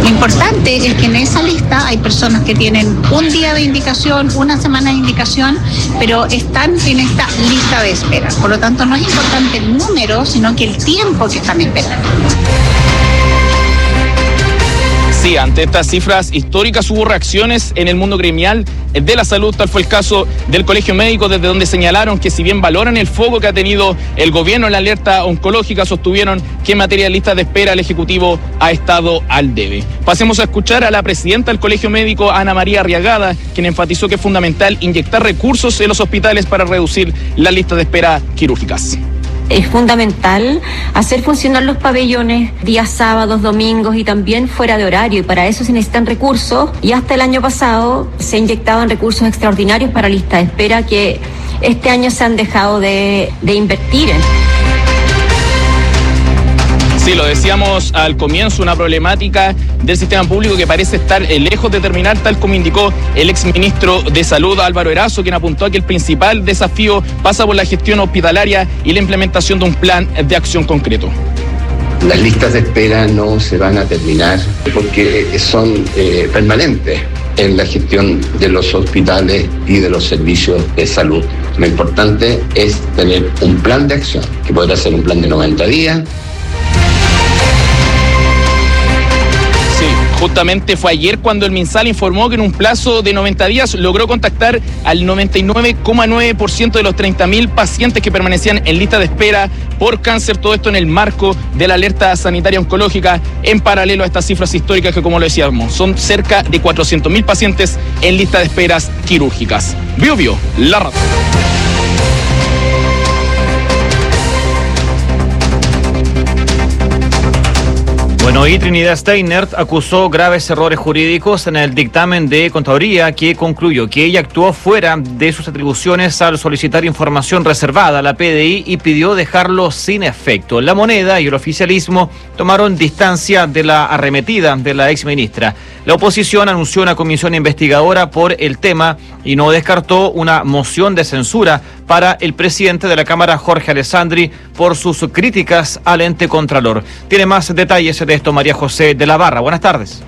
Lo importante es que en esa lista hay personas que tienen un día de indicación, una semana de indicación, pero están en esta lista de espera. Por lo tanto, no es importante el número, sino que el tiempo que están esperando.
Sí, ante estas cifras históricas hubo reacciones en el mundo gremial de la salud, tal fue el caso del Colegio Médico, desde donde señalaron que si bien valoran el foco que ha tenido el gobierno en la alerta oncológica, sostuvieron que en materia de listas de espera el Ejecutivo ha estado al debe. Pasemos a escuchar a la presidenta del Colegio Médico, Ana María Arriagada, quien enfatizó que es fundamental inyectar recursos en los hospitales para reducir las listas de espera quirúrgicas.
Es fundamental hacer funcionar los pabellones días sábados, domingos y también fuera de horario, y para eso se necesitan recursos, y hasta el año pasado se inyectaban recursos extraordinarios para lista de espera que este año se han dejado de invertir en.
Sí, lo decíamos al comienzo, una problemática del sistema público que parece estar lejos de terminar, tal como indicó el exministro de Salud, Álvaro Erazo, quien apuntó a que el principal desafío pasa por la gestión hospitalaria y la implementación de un plan de acción concreto.
Las listas de espera no se van a terminar porque son permanentes en la gestión de los hospitales y de los servicios de salud. Lo importante es tener un plan de acción, que podrá ser un plan de 90 días.
Justamente fue ayer cuando el MinSal informó que en un plazo de 90 días logró contactar al 99,9% de los 30.000 pacientes que permanecían en lista de espera por cáncer, todo esto en el marco de la alerta sanitaria oncológica, en paralelo a estas cifras históricas que, como lo decíamos, son cerca de 400.000 pacientes en lista de esperas quirúrgicas. Bio, la radio.
Bueno, y Trinidad Steinert acusó graves errores jurídicos en el dictamen de Contaduría que concluyó que ella actuó fuera de sus atribuciones al solicitar información reservada a la PDI y pidió dejarlo sin efecto. La Moneda y el oficialismo tomaron distancia de la arremetida de la exministra. La oposición anunció una comisión investigadora por el tema y no descartó una moción de censura para el presidente de la Cámara, Jorge Alessandri, por sus críticas al ente contralor. Tiene más detalles de esto María José de la Barra. Buenas tardes.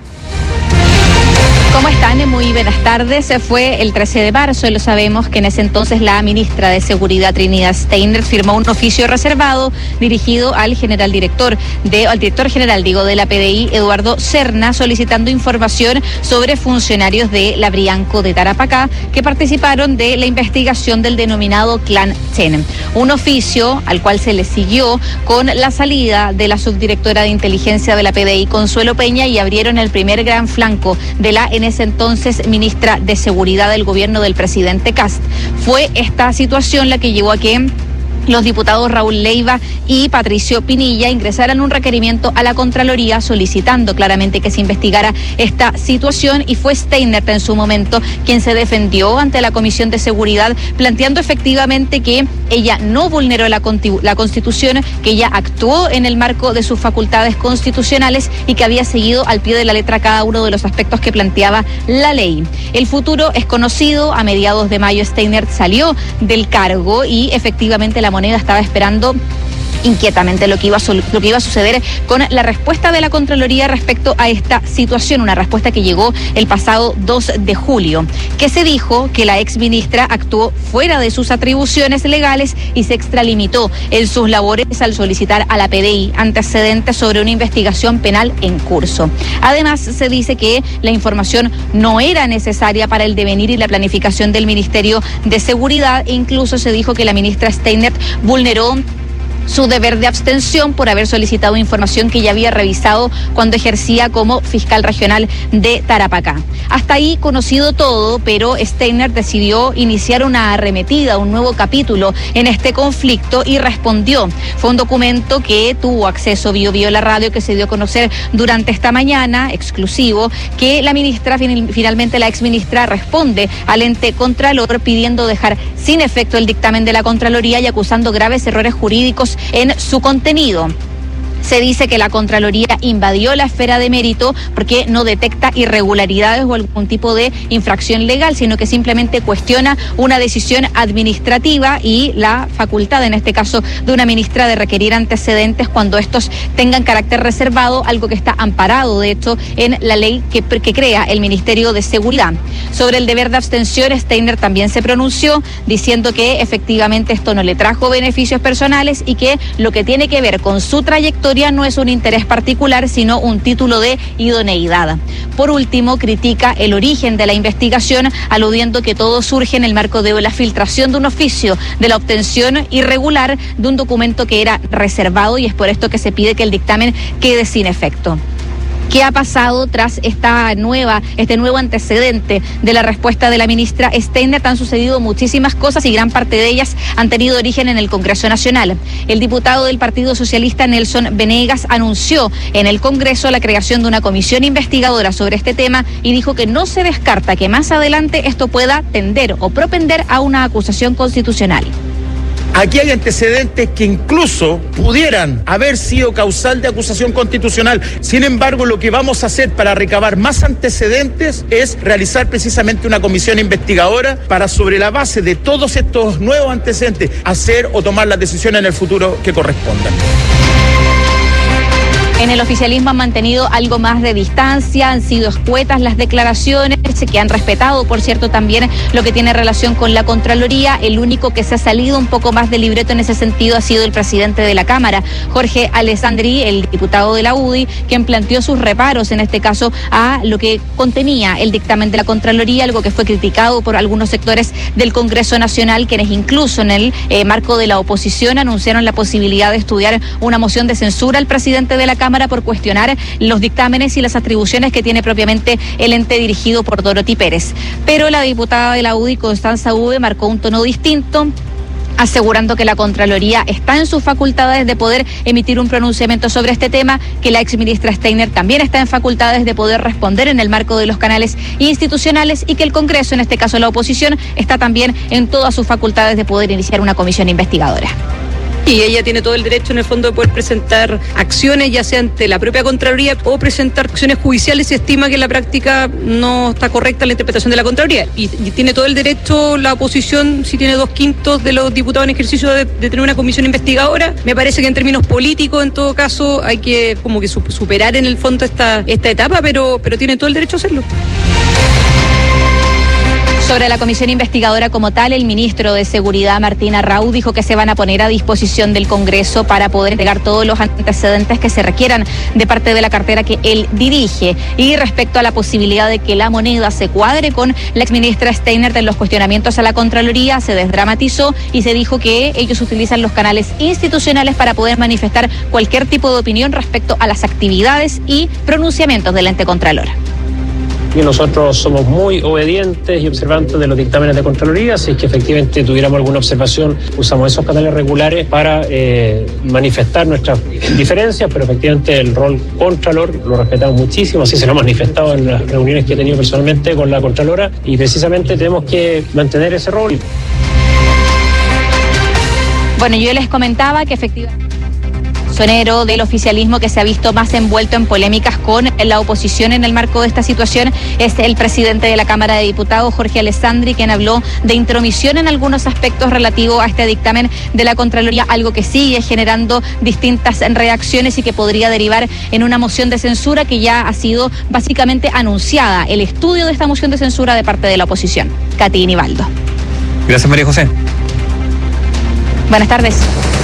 ¿Cómo están? Muy buenas tardes. Fue el 13 de marzo y lo sabemos que en ese entonces la ministra de Seguridad, Trinidad Steinert, firmó un oficio reservado dirigido al director general de la PDI, Eduardo Serna, solicitando información sobre funcionarios de la Brianco de Tarapacá que participaron de la investigación del denominado Clan Chen. Un oficio al cual se le siguió con la salida de la subdirectora de inteligencia de la PDI, Consuelo Peña, y abrieron el primer gran flanco de la en ese entonces ministra de Seguridad del gobierno del presidente Kast. Fue esta situación la que llevó a que los diputados Raúl Leiva y Patricio Pinilla ingresaran un requerimiento a la Contraloría solicitando claramente que se investigara esta situación, y fue Steinert en su momento quien se defendió ante la Comisión de Seguridad, planteando efectivamente que ella no vulneró la Constitución, que ella actuó en el marco de sus facultades constitucionales y que había seguido al pie de la letra cada uno de los aspectos que planteaba la ley. El futuro es conocido. A mediados de mayo Steinert salió del cargo y efectivamente la Moneda estaba esperando inquietamente lo que iba a suceder con la respuesta de la Contraloría respecto a esta situación, una respuesta que llegó el pasado 2 de julio, que se dijo que la exministra actuó fuera de sus atribuciones legales y se extralimitó en sus labores al solicitar a la PDI antecedentes sobre una investigación penal en curso. Además, se dice que la información no era necesaria para el devenir y la planificación del Ministerio de Seguridad, e incluso se dijo que la ministra Steinert vulneró su deber de abstención por haber solicitado información que ya había revisado cuando ejercía como fiscal regional de Tarapacá. Hasta ahí conocido todo, pero Steinert decidió iniciar una arremetida, un nuevo capítulo en este conflicto, y respondió. Fue un documento que tuvo acceso Bio la radio, que se dio a conocer durante esta mañana, exclusivo, que la ministra, finalmente la exministra, responde al ente contralor pidiendo dejar sin efecto el dictamen de la Contraloría y acusando graves errores jurídicos en su contenido. Se dice que la Contraloría invadió la esfera de mérito porque no detecta irregularidades o algún tipo de infracción legal, sino que simplemente cuestiona una decisión administrativa y la facultad, en este caso, de una ministra de requerir antecedentes cuando estos tengan carácter reservado, algo que está amparado, de hecho, en la ley que crea el Ministerio de Seguridad. Sobre el deber de abstención, Steiner también se pronunció diciendo que efectivamente esto no le trajo beneficios personales y que lo que tiene que ver con su trayectoria no es un interés particular, sino un título de idoneidad. Por último, critica el origen de la investigación, aludiendo que todo surge en el marco de la filtración de un oficio de la obtención irregular de un documento que era reservado, y es por esto que se pide que el dictamen quede sin efecto. ¿Qué ha pasado tras este nuevo antecedente de la respuesta de la ministra Steiner? Han sucedido muchísimas cosas y gran parte de ellas han tenido origen en el Congreso Nacional. El diputado del Partido Socialista, Nelson Venegas, anunció en el Congreso la creación de una comisión investigadora sobre este tema y dijo que no se descarta que más adelante esto pueda tender o propender a una acusación constitucional.
Aquí hay antecedentes que incluso pudieran haber sido causal de acusación constitucional. Sin embargo, lo que vamos a hacer para recabar más antecedentes es realizar precisamente una comisión investigadora para, sobre la base de todos estos nuevos antecedentes, hacer o tomar las decisiones en el futuro que correspondan.
En el oficialismo han mantenido algo más de distancia, han sido escuetas las declaraciones, que han respetado, por cierto, también lo que tiene relación con la Contraloría. El único que se ha salido un poco más de libreto en ese sentido ha sido el presidente de la Cámara, Jorge Alessandri, el diputado de la UDI, quien planteó sus reparos, en este caso, a lo que contenía el dictamen de la Contraloría, algo que fue criticado por algunos sectores del Congreso Nacional, quienes incluso en el marco de la oposición anunciaron la posibilidad de estudiar una moción de censura al presidente de la Cámara por cuestionar los dictámenes y las atribuciones que tiene propiamente el ente dirigido por Dorothy Pérez. Pero la diputada de la UDI, Constanza Ube, marcó un tono distinto, asegurando que la Contraloría está en sus facultades de poder emitir un pronunciamiento sobre este tema, que la exministra Steiner también está en facultades de poder responder en el marco de los canales institucionales y que el Congreso, en este caso la oposición, está también en todas sus facultades de poder iniciar una comisión investigadora.
Y ella tiene todo el derecho, en el fondo, de poder presentar acciones, ya sea ante la propia Contraloría o presentar acciones judiciales si estima que en la práctica no está correcta la interpretación de la Contraloría. Y tiene todo el derecho la oposición, si tiene 2/5 de los diputados en ejercicio, de tener una comisión investigadora. Me parece que en términos políticos, en todo caso, hay que como que superar en el fondo esta etapa, pero tiene todo el derecho a hacerlo.
Sobre la comisión investigadora como tal, el ministro de Seguridad, Martín Arrau, dijo que se van a poner a disposición del Congreso para poder entregar todos los antecedentes que se requieran de parte de la cartera que él dirige. Y respecto a la posibilidad de que la moneda se cuadre con la exministra Steiner de los cuestionamientos a la Contraloría, se desdramatizó y se dijo que ellos utilizan los canales institucionales para poder manifestar cualquier tipo de opinión respecto a las actividades y pronunciamientos del ente Contralor.
Y nosotros somos muy obedientes y observantes de los dictámenes de Contraloría, si es que efectivamente tuviéramos alguna observación, usamos esos canales regulares para manifestar nuestras diferencias, pero efectivamente el rol Contralor lo respetamos muchísimo, así se lo ha manifestado en las reuniones que he tenido personalmente con la Contralora, y precisamente tenemos que mantener ese rol.
Bueno, yo les comentaba que efectivamente sonero del oficialismo que se ha visto más envuelto en polémicas con la oposición en el marco de esta situación es el presidente de la Cámara de Diputados, Jorge Alessandri, quien habló de intromisión en algunos aspectos relativos a este dictamen de la Contraloría, algo que sigue generando distintas reacciones y que podría derivar en una moción de censura que ya ha sido básicamente anunciada, el estudio de esta moción de censura de parte de la oposición. Katy Nivaldo.
Gracias, María José.
Buenas tardes.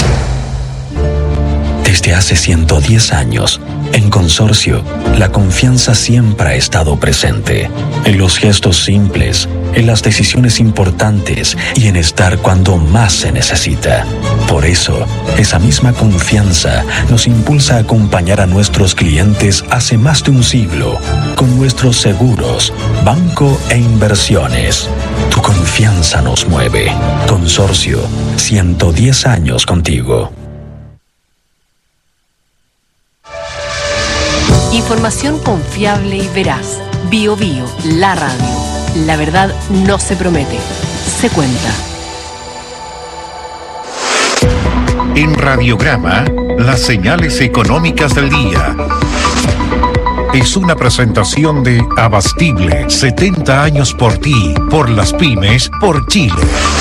Desde hace 110 años, en Consorcio, la confianza siempre ha estado presente. En los gestos simples, en las decisiones importantes y en estar cuando más se necesita. Por eso, esa misma confianza nos impulsa a acompañar a nuestros clientes hace más de un siglo con nuestros seguros, banco e inversiones. Tu confianza nos mueve. Consorcio, 110 años contigo.
Información confiable y veraz. Bio Bio, la radio. La verdad no se promete, se cuenta.
En Radiograma, las señales económicas del día. Es una presentación de Abastible, 70 años por ti, por las pymes, por Chile.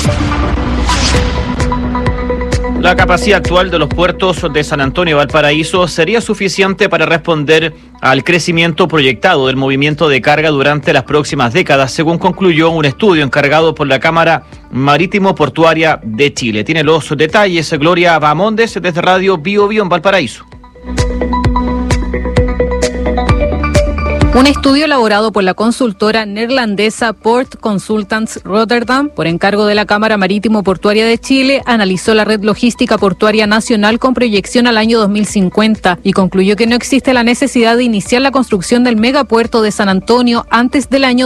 La capacidad actual de los puertos de San Antonio y Valparaíso sería suficiente para responder al crecimiento proyectado del movimiento de carga durante las próximas décadas, según concluyó un estudio encargado por la Cámara Marítimo Portuaria de Chile. Tiene los detalles Gloria Bamondes desde Radio Bio Bio en Valparaíso.
Un estudio elaborado por la consultora neerlandesa Port Consultants Rotterdam, por encargo de la Cámara Marítimo Portuaria de Chile, analizó la red logística portuaria nacional con proyección al año 2050 y concluyó que no existe la necesidad de iniciar la construcción del megapuerto de San Antonio antes del año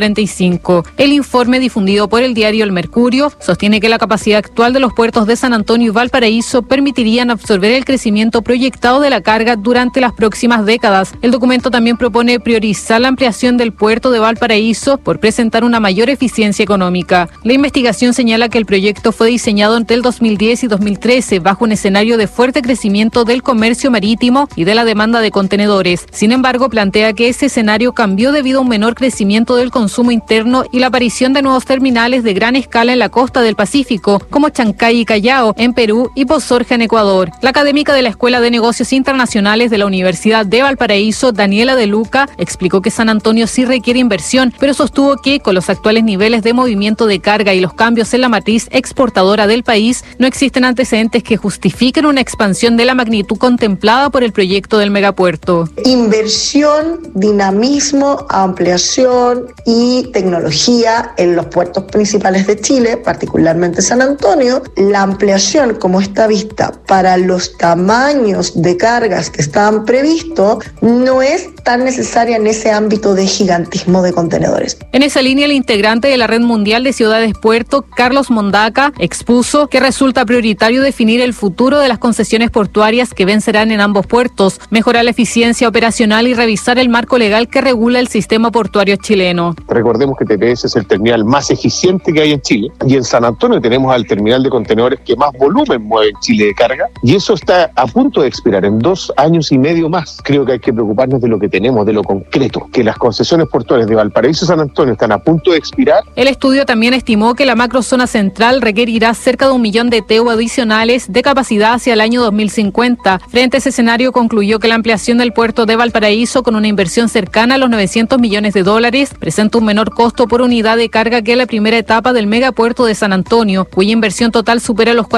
2045. El informe difundido por el diario El Mercurio sostiene que la capacidad actual de los puertos de San Antonio y Valparaíso permitirían absorber el crecimiento proyectado de la carga durante las próximas décadas. El documento también propone priorizar la ampliación del puerto de Valparaíso por presentar una mayor eficiencia económica. La investigación señala que el proyecto fue diseñado entre el 2010 y 2013 bajo un escenario de fuerte crecimiento del comercio marítimo y de la demanda de contenedores. Sin embargo, plantea que ese escenario cambió debido a un menor crecimiento del consumo interno y la aparición de nuevos terminales de gran escala en la costa del Pacífico, como Chancay y Callao en Perú y Pozorja en Ecuador. La académica de la Escuela de Negocios Internacionales de la Universidad de Valparaíso, Daniela De Luca, explicó que San Antonio sí requiere inversión, pero sostuvo que con los actuales niveles de movimiento de carga y los cambios en la matriz exportadora del país, no existen antecedentes que justifiquen una expansión de la magnitud contemplada por el proyecto del megapuerto.
Inversión, dinamismo, ampliación y tecnología en los puertos principales de Chile, particularmente San Antonio. La ampliación, como está vista para los tamaños de cargas que estaban previstos, no es tan necesaria en ese ámbito de gigantismo de contenedores.
En esa línea, el integrante de la Red Mundial de Ciudades Puerto, Carlos Mondaca, expuso que resulta prioritario definir el futuro de las concesiones portuarias que vencerán en ambos puertos, mejorar la eficiencia operacional y revisar el marco legal que regula el sistema portuario chileno.
Recordemos que TPS es el terminal más eficiente que hay en Chile y en San Antonio tenemos al terminal de contenedores que más volumen mueve en Chile de carga y eso está a punto de expirar en 2 años y medio más. Creo que hay que preocuparnos de lo que tenemos, de lo concreto, que las concesiones portuarias de Valparaíso y San Antonio están a punto de expirar.
El estudio también estimó que la macrozona central requerirá cerca de 1 millón de TEU adicionales de capacidad hacia el año 2050. Frente a ese escenario, concluyó que la ampliación del puerto de Valparaíso, con una inversión cercana a los $900 millones, presenta un menor costo por unidad de carga que la primera etapa del megapuerto de San Antonio, cuya inversión total supera los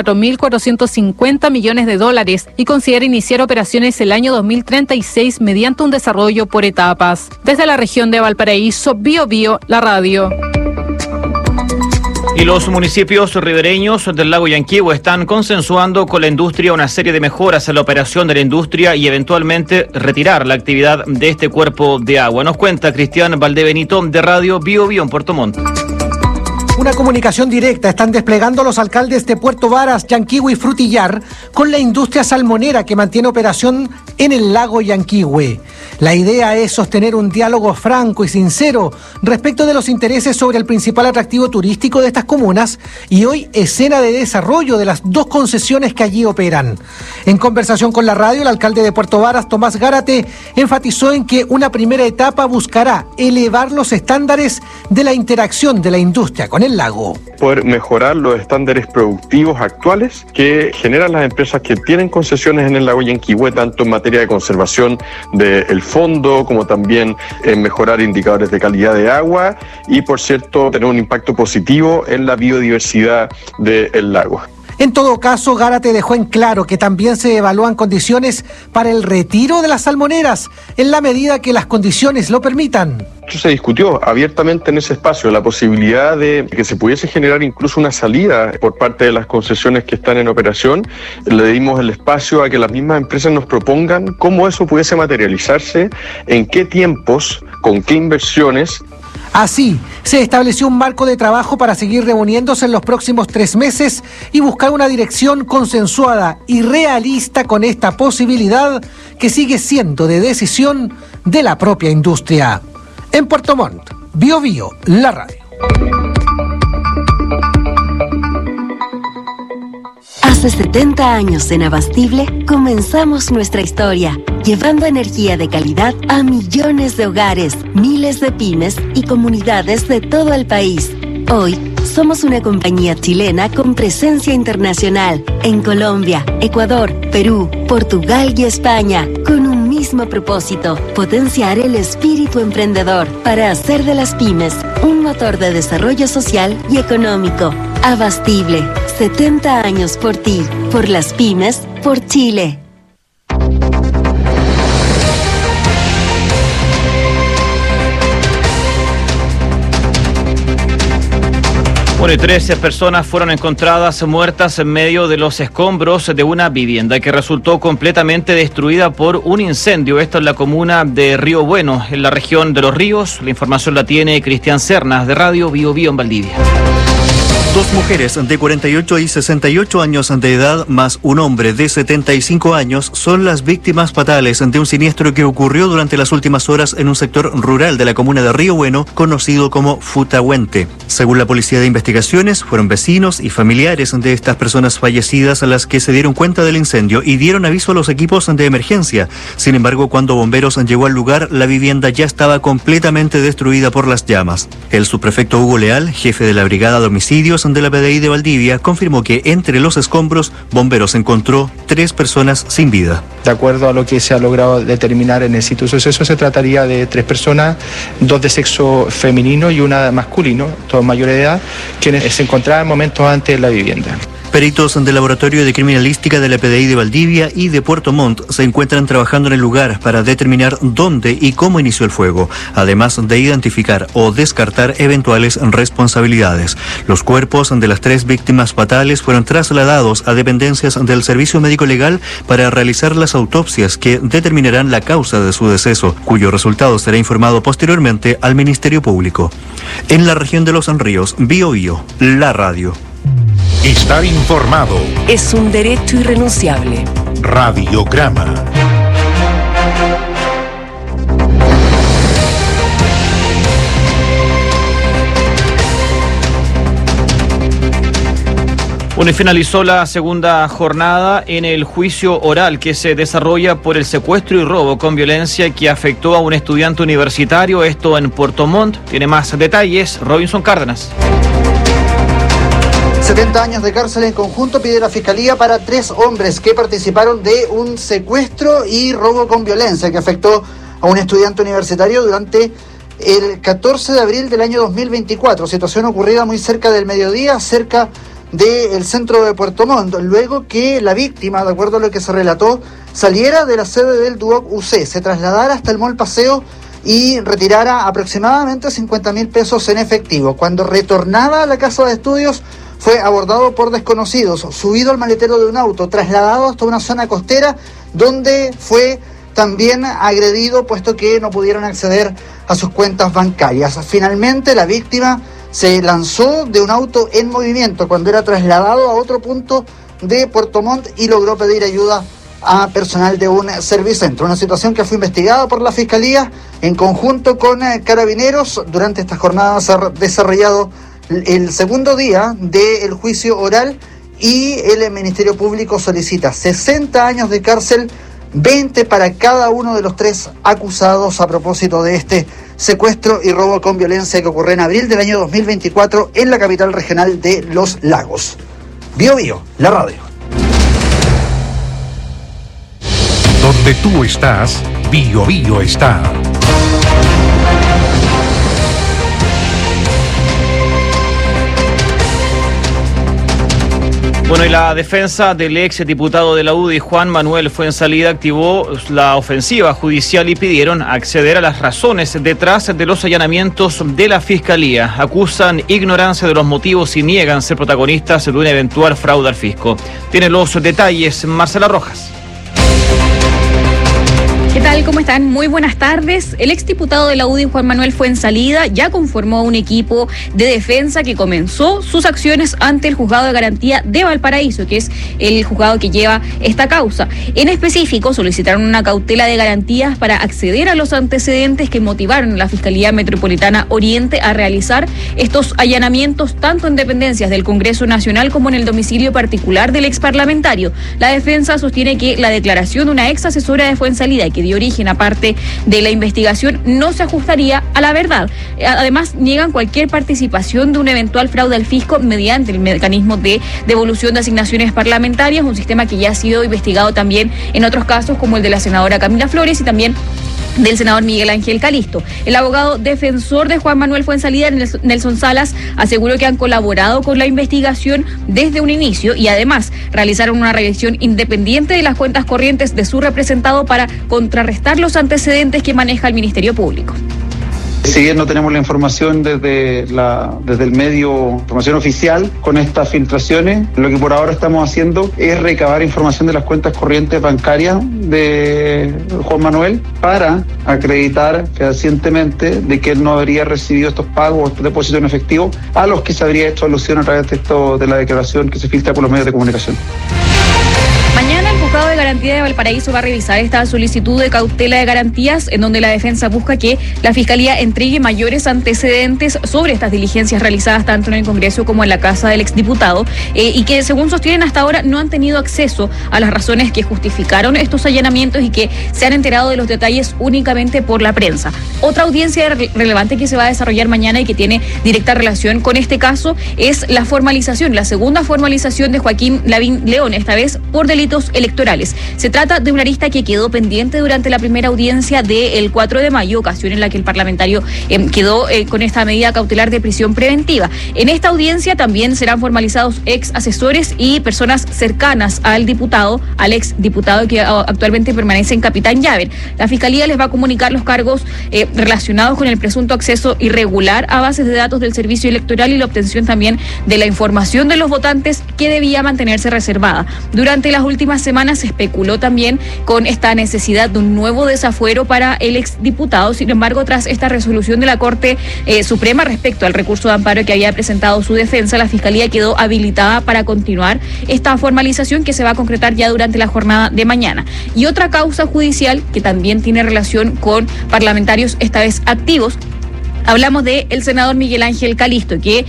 $4.450 millones y considera iniciar operaciones el año 2036 mediante un desarrollo por etapas. Desde la región de Valparaíso, Bio Bio, la radio.
Y los municipios ribereños del lago Yanquihue están consensuando con la industria una serie de mejoras en la operación de la industria y eventualmente retirar la actividad de este cuerpo de agua. Nos cuenta Cristian Valdebenito de Radio Bio Bio en Puerto Montt.
Una comunicación directa están desplegando los alcaldes de Puerto Varas, Yanquihue y Frutillar con la industria salmonera que mantiene operación en el lago Yanquihue. La idea es sostener un diálogo franco y sincero respecto de los intereses sobre el principal atractivo turístico de estas comunas y hoy escena de desarrollo de las 2 concesiones que allí operan. En conversación con la radio, el alcalde de Puerto Varas, Tomás Gárate, enfatizó en que una primera etapa buscará elevar los estándares de la interacción de la industria con el lago.
Poder mejorar los estándares productivos actuales que generan las empresas que tienen concesiones en el lago Yanquihue, tanto en materia de conservación del fondo como también en mejorar indicadores de calidad de agua y, por cierto, tener un impacto positivo en la biodiversidad del lago.
En todo caso, Gárate dejó en claro que también se evalúan condiciones para el retiro de las salmoneras, en la medida que las condiciones lo permitan.
Se discutió abiertamente en ese espacio la posibilidad de que se pudiese generar incluso una salida por parte de las concesiones que están en operación. Le dimos el espacio a que las mismas empresas nos propongan cómo eso pudiese materializarse, en qué tiempos, con qué inversiones.
Así, se estableció un marco de trabajo para seguir reuniéndose en los próximos 3 meses y buscar una dirección consensuada y realista con esta posibilidad que sigue siendo de decisión de la propia industria. En Puerto Montt, Bio Bio, la radio.
Hace 70 años en Abastible comenzamos nuestra historia, llevando energía de calidad a millones de hogares, miles de pymes y comunidades de todo el país. Hoy, somos una compañía chilena con presencia internacional en Colombia, Ecuador, Perú, Portugal y España, con un mismo propósito: potenciar el espíritu emprendedor para hacer de las pymes un motor de desarrollo social y económico. Abastible, 70 años por ti, por las pymes, por Chile.
Bueno, y 13 personas fueron encontradas muertas en medio de los escombros de una vivienda que resultó completamente destruida por un incendio. Esto en la comuna de Río Bueno, en la región de Los Ríos. La información la tiene Cristian Cernas, de Radio Bio Bio en Valdivia.
2 mujeres de 48 y 68 años de edad más un hombre de 75 años son las víctimas fatales de un siniestro que ocurrió durante las últimas horas en un sector rural de la comuna de Río Bueno, conocido como Futahuente. Según la Policía de Investigaciones, fueron vecinos y familiares de estas personas fallecidas las que se dieron cuenta del incendio y dieron aviso a los equipos de emergencia. Sin embargo, cuando bomberos llegó al lugar, la vivienda ya estaba completamente destruida por las llamas. El subprefecto Hugo Leal, jefe de la Brigada de Homicidios de la PDI de Valdivia, confirmó que entre los escombros, bomberos encontró 3 personas sin vida.
De acuerdo a lo que se ha logrado determinar en el sitio de suceso, se trataría de 3 personas, 2 de sexo femenino y una masculino, todos mayores de edad, quienes se encontraban momentos antes en la vivienda.
Peritos del Laboratorio de Criminalística de la PDI de Valdivia y de Puerto Montt se encuentran trabajando en el lugar para determinar dónde y cómo inició el fuego, además de identificar o descartar eventuales responsabilidades. Los cuerpos de las 3 víctimas fatales fueron trasladados a dependencias del Servicio Médico Legal para realizar las autopsias que determinarán la causa de su deceso, cuyo resultado será informado posteriormente al Ministerio Público. En la región de Los Ríos, Bio Bio, la radio.
Estar informado
es un derecho irrenunciable.
Radiograma.
Bueno, y finalizó la segunda jornada en el juicio oral que se desarrolla por el secuestro y robo con violencia que afectó a un estudiante universitario, esto en Puerto Montt. Tiene más detalles Robinson Cárdenas.
70 años de cárcel en conjunto pide la Fiscalía para 3 hombres que participaron de un secuestro y robo con violencia que afectó a un estudiante universitario durante el 14 de abril del año 2024. Situación ocurrida muy cerca del mediodía, cerca del centro de Puerto Montt, luego que la víctima, de acuerdo a lo que se relató, saliera de la sede del Duoc UC, se trasladara hasta el Mall Paseo y retirara aproximadamente 50.000 pesos en efectivo. Cuando retornaba a la casa de estudios, fue abordado por desconocidos, subido al maletero de un auto, trasladado hasta una zona costera donde fue también agredido, puesto que no pudieron acceder a sus cuentas bancarias. Finalmente, la víctima se lanzó de un auto en movimiento cuando era trasladado a otro punto de Puerto Montt y logró pedir ayuda a personal de un servicentro. Una situación que fue investigada por la Fiscalía en conjunto con Carabineros. Durante esta jornada se ha desarrollado el segundo día del juicio oral y el Ministerio Público solicita 60 años de cárcel, 20 para cada uno de los 3 acusados a propósito de este secuestro y robo con violencia que ocurrió en abril del año 2024 en la capital regional de Los Lagos. Bio Bio, la radio.
Donde tú estás, Bio Bio está.
Bueno, y la defensa del ex diputado de la UDI, Juan Manuel Fuenzalida, activó la ofensiva judicial y pidieron acceder a las razones detrás de los allanamientos de la Fiscalía. Acusan ignorancia de los motivos y niegan ser protagonistas de un eventual fraude al fisco. Tiene los detalles Marcela Rojas.
¿Qué tal? tal? ¿Cómo están? Muy buenas tardes. El exdiputado de la UDI, Juan Manuel Fuenzalida, ya conformó un equipo de defensa que comenzó sus acciones ante el Juzgado de Garantía de Valparaíso, que es el juzgado que lleva esta causa. En específico, solicitaron una cautela de garantías para acceder a los antecedentes que motivaron a la Fiscalía Metropolitana Oriente a realizar estos allanamientos tanto en dependencias del Congreso Nacional como en el domicilio particular del exparlamentario. La defensa sostiene que la declaración de una ex asesora de Fuenzalida que dio origen a parte de la investigación no se ajustaría a la verdad. Además, niegan cualquier participación de un eventual fraude al fisco mediante el mecanismo de devolución de asignaciones parlamentarias, un sistema que ya ha sido investigado también en otros casos como el de la senadora Camila Flores y también del senador Miguel Ángel Calisto. El abogado defensor de Juan Manuel Fuenzalida, Nelson Salas, aseguró que han colaborado con la investigación desde un inicio y además realizaron una revisión independiente de las cuentas corrientes de su representado para contrarrestar los antecedentes que maneja el Ministerio Público.
Si bien no tenemos la información desde el medio, información oficial con estas filtraciones, lo que por ahora estamos haciendo es recabar información de las cuentas corrientes bancarias de Juan Manuel para acreditar fehacientemente de que él no habría recibido estos pagos o estos depósitos en efectivo a los que se habría hecho alusión a través de la declaración que se filtra por los medios de comunicación.
Mañana el Juzgado de Garantía de Valparaíso va a revisar esta solicitud de cautela de garantías en donde la defensa busca que la Fiscalía entregue mayores antecedentes sobre estas diligencias realizadas tanto en el Congreso como en la casa del exdiputado y que según sostienen hasta ahora no han tenido acceso a las razones que justificaron estos allanamientos y que se han enterado de los detalles únicamente por la prensa. Otra audiencia relevante que se va a desarrollar mañana y que tiene directa relación con este caso es la formalización, la segunda formalización de Joaquín Lavín León, esta vez por delitos electorales. Se trata de una arista que quedó pendiente durante la primera audiencia del 4 de mayo, ocasión en la que el parlamentario quedó con esta medida cautelar de prisión preventiva. En esta audiencia también serán formalizados ex asesores y personas cercanas al diputado, al ex diputado que actualmente permanece en Capitán Llaver. La Fiscalía les va a comunicar los cargos relacionados con el presunto acceso irregular a bases de datos del servicio electoral y la obtención también de la información de los votantes que debía mantenerse reservada. Durante las últimas semanas se especuló también con esta necesidad de un nuevo desafuero para el exdiputado. Sin embargo, tras esta resolución de la Corte Suprema respecto al recurso de amparo que había presentado su defensa, la Fiscalía quedó habilitada para continuar esta formalización que se va a concretar ya durante la jornada de mañana. Y otra causa judicial que también tiene relación con parlamentarios esta vez activos. Hablamos de el senador Miguel Ángel Calisto, que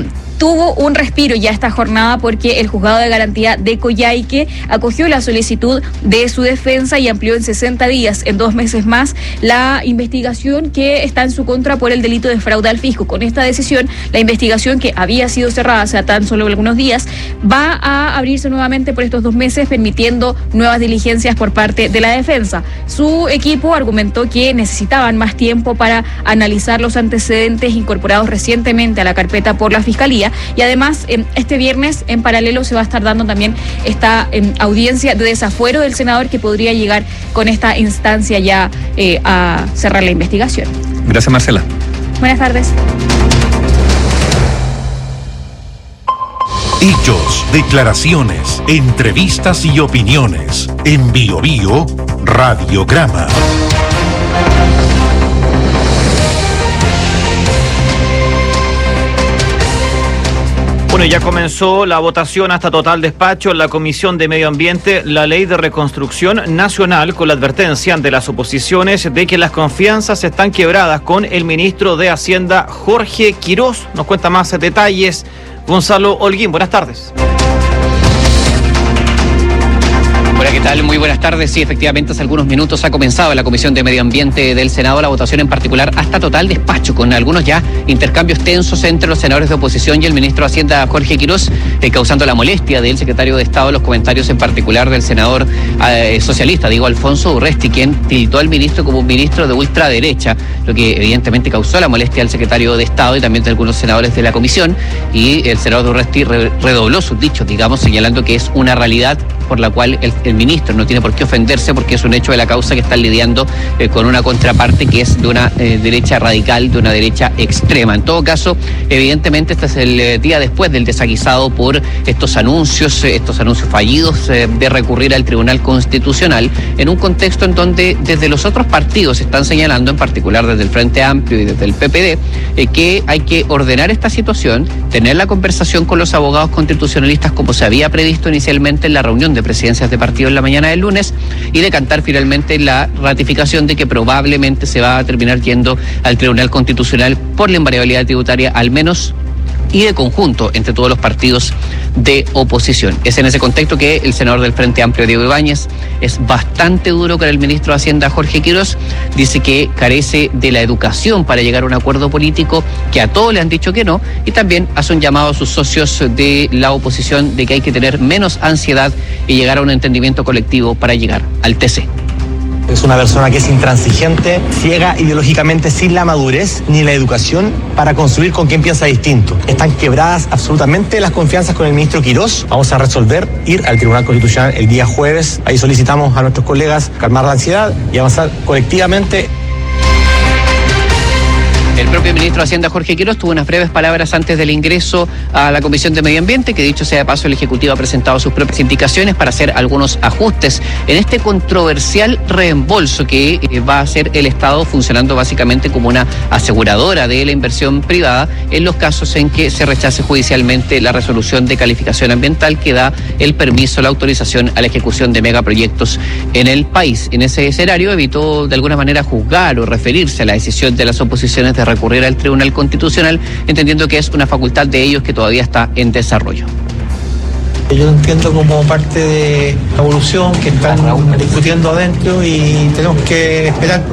tuvo un respiro ya esta jornada porque el Juzgado de Garantía de Coyhaique acogió la solicitud de su defensa y amplió en 60 días, en 2 meses más, la investigación que está en su contra por el delito de fraude al fisco. Con esta decisión, la investigación que había sido cerrada hace tan solo algunos días va a abrirse nuevamente por estos 2 meses, permitiendo nuevas diligencias por parte de la defensa. Su equipo argumentó que necesitaban más tiempo para analizar los antecedentes incorporados recientemente a la carpeta por la Fiscalía. Y además, este viernes, en paralelo, se va a estar dando también esta audiencia de desafuero del senador que podría llegar con esta instancia ya a cerrar la investigación.
Gracias, Marcela.
Buenas tardes.
Hechos, declaraciones, entrevistas y opiniones. En Bio Bio, Radiograma.
Bueno, ya comenzó la votación hasta total despacho en la Comisión de Medio Ambiente, la Ley de Reconstrucción Nacional, con la advertencia de las oposiciones de que las confianzas están quebradas con el ministro de Hacienda, Jorge Quirós. Nos cuenta más detalles Gonzalo Holguín. Buenas tardes.
Hola, ¿qué tal? Muy buenas tardes. Sí, efectivamente, hace algunos minutos ha comenzado en la Comisión de Medio Ambiente del Senado la votación en particular hasta total despacho, con algunos ya intercambios tensos entre los senadores de oposición y el ministro de Hacienda, Jorge Quirós, causando la molestia del secretario de Estado, los comentarios en particular del senador socialista, digo, Alfonso Urresti, quien tildó al ministro como un ministro de ultraderecha, lo que evidentemente causó la molestia al secretario de Estado y también de algunos senadores de la comisión, y el senador Urresti redobló sus dichos, digamos, señalando que es una realidad por la cual el ministro no tiene por qué ofenderse porque es un hecho de la causa que están lidiando con una contraparte que es de una derecha radical, de una derecha extrema. En todo caso, evidentemente este es el día después del desaguisado por estos anuncios fallidos de recurrir al Tribunal Constitucional, en un contexto en donde desde los otros partidos se están señalando, en particular desde el Frente Amplio y desde el PPD, que hay que ordenar esta situación, tener la conversación con los abogados constitucionalistas como se había previsto inicialmente en la reunión de presidencias de partido en la mañana del lunes, y decantar finalmente la ratificación de que probablemente se va a terminar yendo al Tribunal Constitucional por la invariabilidad tributaria, al menos, y de conjunto entre todos los partidos de oposición. Es en ese contexto que el senador del Frente Amplio, Diego Ibáñez, es bastante duro con el ministro de Hacienda, Jorge Quiroz. Dice que carece de la educación para llegar a un acuerdo político, que a todos le han dicho que no, y también hace un llamado a sus socios de la oposición de que hay que tener menos ansiedad y llegar a un entendimiento colectivo para llegar al TC.
Es una persona que es intransigente, ciega ideológicamente, sin la madurez ni la educación para construir con quien piensa distinto. Están quebradas absolutamente las confianzas con el ministro Quiroz. Vamos a resolver ir al Tribunal Constitucional el día jueves. Ahí solicitamos a nuestros colegas calmar la ansiedad y avanzar colectivamente.
El propio ministro de Hacienda, Jorge Quiroz, tuvo unas breves palabras antes del ingreso a la Comisión de Medio Ambiente, que dicho sea de paso, el Ejecutivo ha presentado sus propias indicaciones para hacer algunos ajustes en este controversial reembolso que va a hacer el Estado, funcionando básicamente como una aseguradora de la inversión privada en los casos en que se rechace judicialmente la resolución de calificación ambiental que da el permiso, la autorización a la ejecución de megaproyectos en el país. En ese escenario evitó de alguna manera juzgar o referirse a la decisión de las oposiciones de recurrir al Tribunal Constitucional, entendiendo que es una facultad de ellos que todavía está en desarrollo.
Yo entiendo como parte de la evolución que están discutiendo adentro y tenemos que esperar